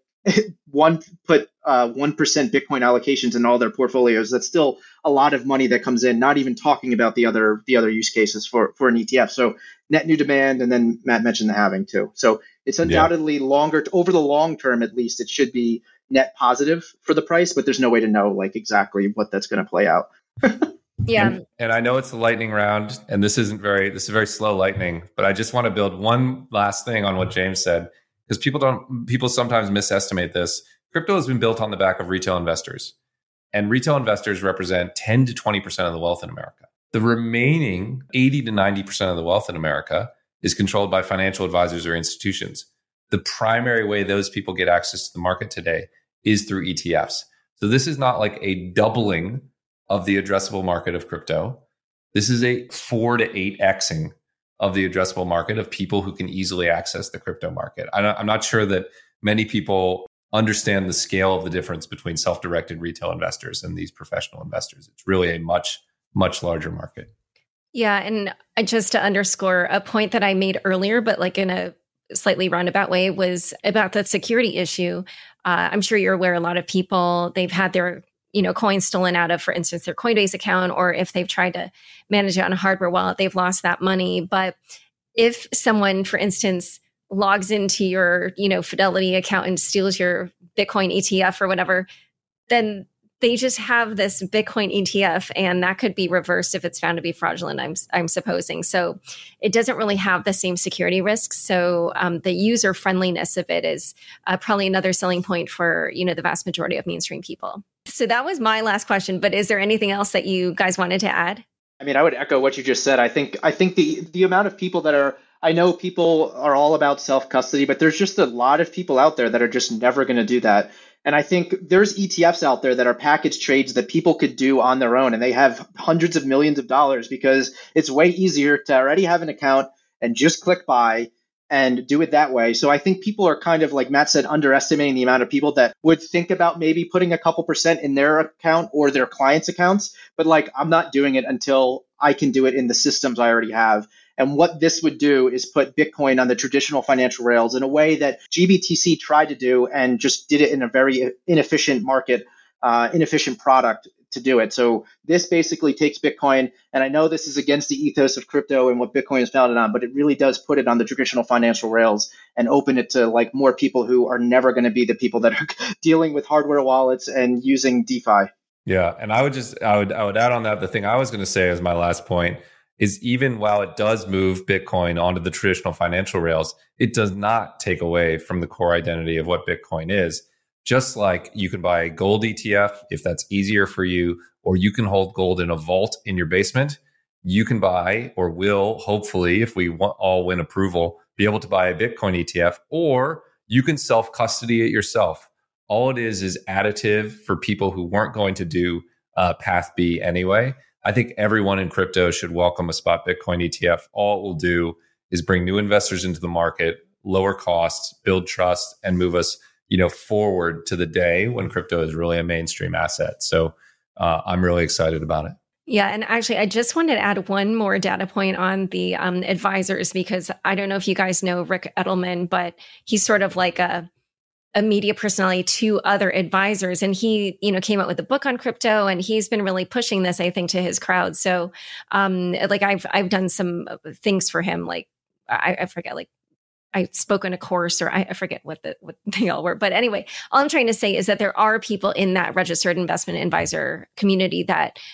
[SPEAKER 3] one put uh, one percent Bitcoin allocations in all their portfolios, that's still a lot of money that comes in, not even talking about the other the other use cases for, for an E T F. So net new demand, and then Matt mentioned the halving too. So it's undoubtedly yeah. longer, over the long term at least, it should be net positive for the price, but there's no way to know like exactly what that's going to play out.
[SPEAKER 2] Yeah.
[SPEAKER 1] And, and I know it's a lightning round, and this isn't very, this is very slow lightning, but I just want to build one last thing on what James said, because people don't, people sometimes misestimate this. Crypto has been built on the back of retail investors, and retail investors represent ten to twenty percent of the wealth in America. The remaining eighty to ninety percent of the wealth in America is controlled by financial advisors or institutions. The primary way those people get access to the market today is through E T Fs. So this is not like a doubling of the addressable market of crypto. This is a four to eight Xing of the addressable market of people who can easily access the crypto market. I don't, I'm not sure that many people understand the scale of the difference between self-directed retail investors and these professional investors. It's really a much, much larger market.
[SPEAKER 2] Yeah. And just to underscore a point that I made earlier, but like in a slightly roundabout way, was about the security issue. Uh, I'm sure you're aware a lot of people, they've had their you know, coins stolen out of, for instance, their Coinbase account, or if they've tried to manage it on a hardware wallet, they've lost that money. But if someone, for instance, logs into your, you know, Fidelity account and steals your Bitcoin E T F or whatever, then they just have this Bitcoin E T F, and that could be reversed if it's found to be fraudulent, I'm I'm supposing. So it doesn't really have the same security risks. So um, the user friendliness of it is uh, probably another selling point for, you know, the vast majority of mainstream people. So that was my last question, but is there anything else that you guys wanted to add?
[SPEAKER 3] I mean, I would echo what you just said. I think I think the the amount of people that are, I know people are all about self-custody, but there's just a lot of people out there that are just never going to do that. And I think there's E T Fs out there that are package trades that people could do on their own, and they have hundreds of millions of dollars because it's way easier to already have an account and just click buy and do it that way. So I think people are kind of, like Matt said, underestimating the amount of people that would think about maybe putting a couple percent in their account or their clients' accounts. But like, I'm not doing it until I can do it in the systems I already have. And what this would do is put Bitcoin on the traditional financial rails in a way that G B T C tried to do and just did it in a very inefficient market, uh, inefficient product to do it. So this basically takes Bitcoin, and I know this is against the ethos of crypto and what Bitcoin is founded on, but it really does put it on the traditional financial rails and open it to like more people who are never going to be the people that are dealing with hardware wallets and using DeFi.
[SPEAKER 1] Yeah, and I would just I would I would add on that, the thing I was going to say as my last point is, even while it does move Bitcoin onto the traditional financial rails, it does not take away from the core identity of what Bitcoin is. Just like you can buy a gold E T F if that's easier for you, or you can hold gold in a vault in your basement, you can buy, or will, hopefully, if we want, all win approval, be able to buy a Bitcoin E T F, or you can self-custody it yourself. All it is is additive for people who weren't going to do uh, Path B anyway. I think everyone in crypto should welcome a spot Bitcoin E T F. All it will do is bring new investors into the market, lower costs, build trust, and move us, you know, forward to the day when crypto is really a mainstream asset. So uh, I'm really excited about it.
[SPEAKER 2] Yeah. And actually, I just wanted to add one more data point on the um, advisors, because I don't know if you guys know Rick Edelman, but he's sort of like a a media personality to other advisors. And he, you know, came out with a book on crypto, and he's been really pushing this, I think, to his crowd. So um, like I've, I've done some things for him. Like I, I forget, like I spoke in a course, or I, I forget what the, what they all were. But anyway, all I'm trying to say is that there are people in that registered investment advisor community that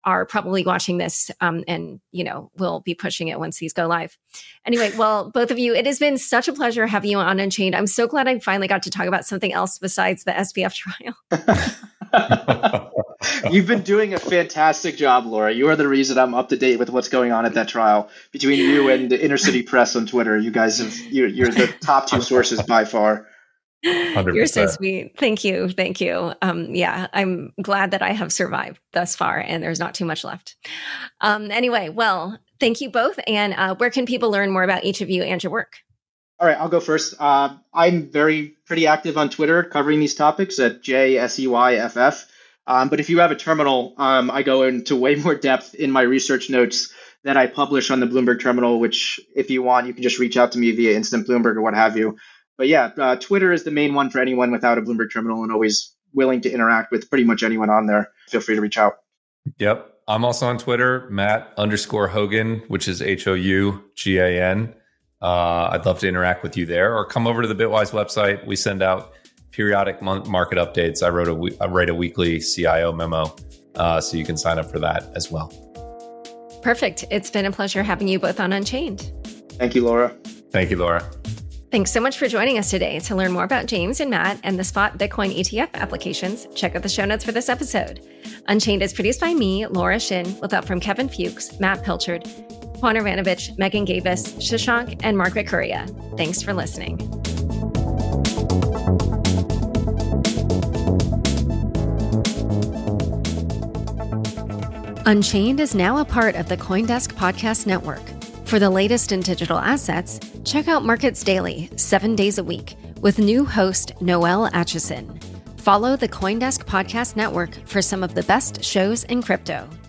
[SPEAKER 2] are probably watching this um, and, you know, we'll be pushing it once these go live. Anyway, well, both of you, it has been such a pleasure having you on Unchained. I'm so glad I finally got to talk about something else besides the S B F trial.
[SPEAKER 3] You've been doing a fantastic job, Laura. You are the reason I'm up to date with what's going on at that trial. Between you and the Inner City Press on Twitter, you guys have, you're, you're the top two sources by far.
[SPEAKER 1] one hundred percent.
[SPEAKER 2] You're so sweet. Thank you. Thank you. Um, yeah, I'm glad that I have survived thus far and there's not too much left. Um, anyway, well, thank you both. And uh, where can people learn more about each of you and your work?
[SPEAKER 3] All right, I'll go first. Uh, I'm very pretty active on Twitter covering these topics at J S E Y F F. Um, but if you have a terminal, um, I go into way more depth in my research notes that I publish on the Bloomberg terminal, which if you want, you can just reach out to me via Instant Bloomberg or what have you. But yeah, uh, Twitter is the main one for anyone without a Bloomberg terminal and always willing to interact with pretty much anyone on there. Feel free to reach out.
[SPEAKER 1] Yep. I'm also on Twitter, Matt underscore Hougan, which is H O U G A N. Uh, I'd love to interact with you there, or come over to the Bitwise website. We send out periodic market updates. I wrote a I write a weekly C I O memo, uh, so you can sign up for that as well.
[SPEAKER 2] Perfect. It's been a pleasure having you both on Unchained.
[SPEAKER 3] Thank you, Laura.
[SPEAKER 1] Thank you, Laura.
[SPEAKER 2] Thanks so much for joining us today. To learn more about James and Matt and the spot Bitcoin E T F applications, check out the show notes for this episode. Unchained is produced by me, Laura Shin, with help from Kevin Fuchs, Matt Pilchard, Juan Aranovich, Megan Gavis, Shashank, and Mark Vicuria. Thanks for listening. Unchained is now a part of the CoinDesk Podcast Network. For the latest in digital assets, check out Markets Daily, seven days a week, with new host Noel Atchison. Follow the CoinDesk Podcast Network for some of the best shows in crypto.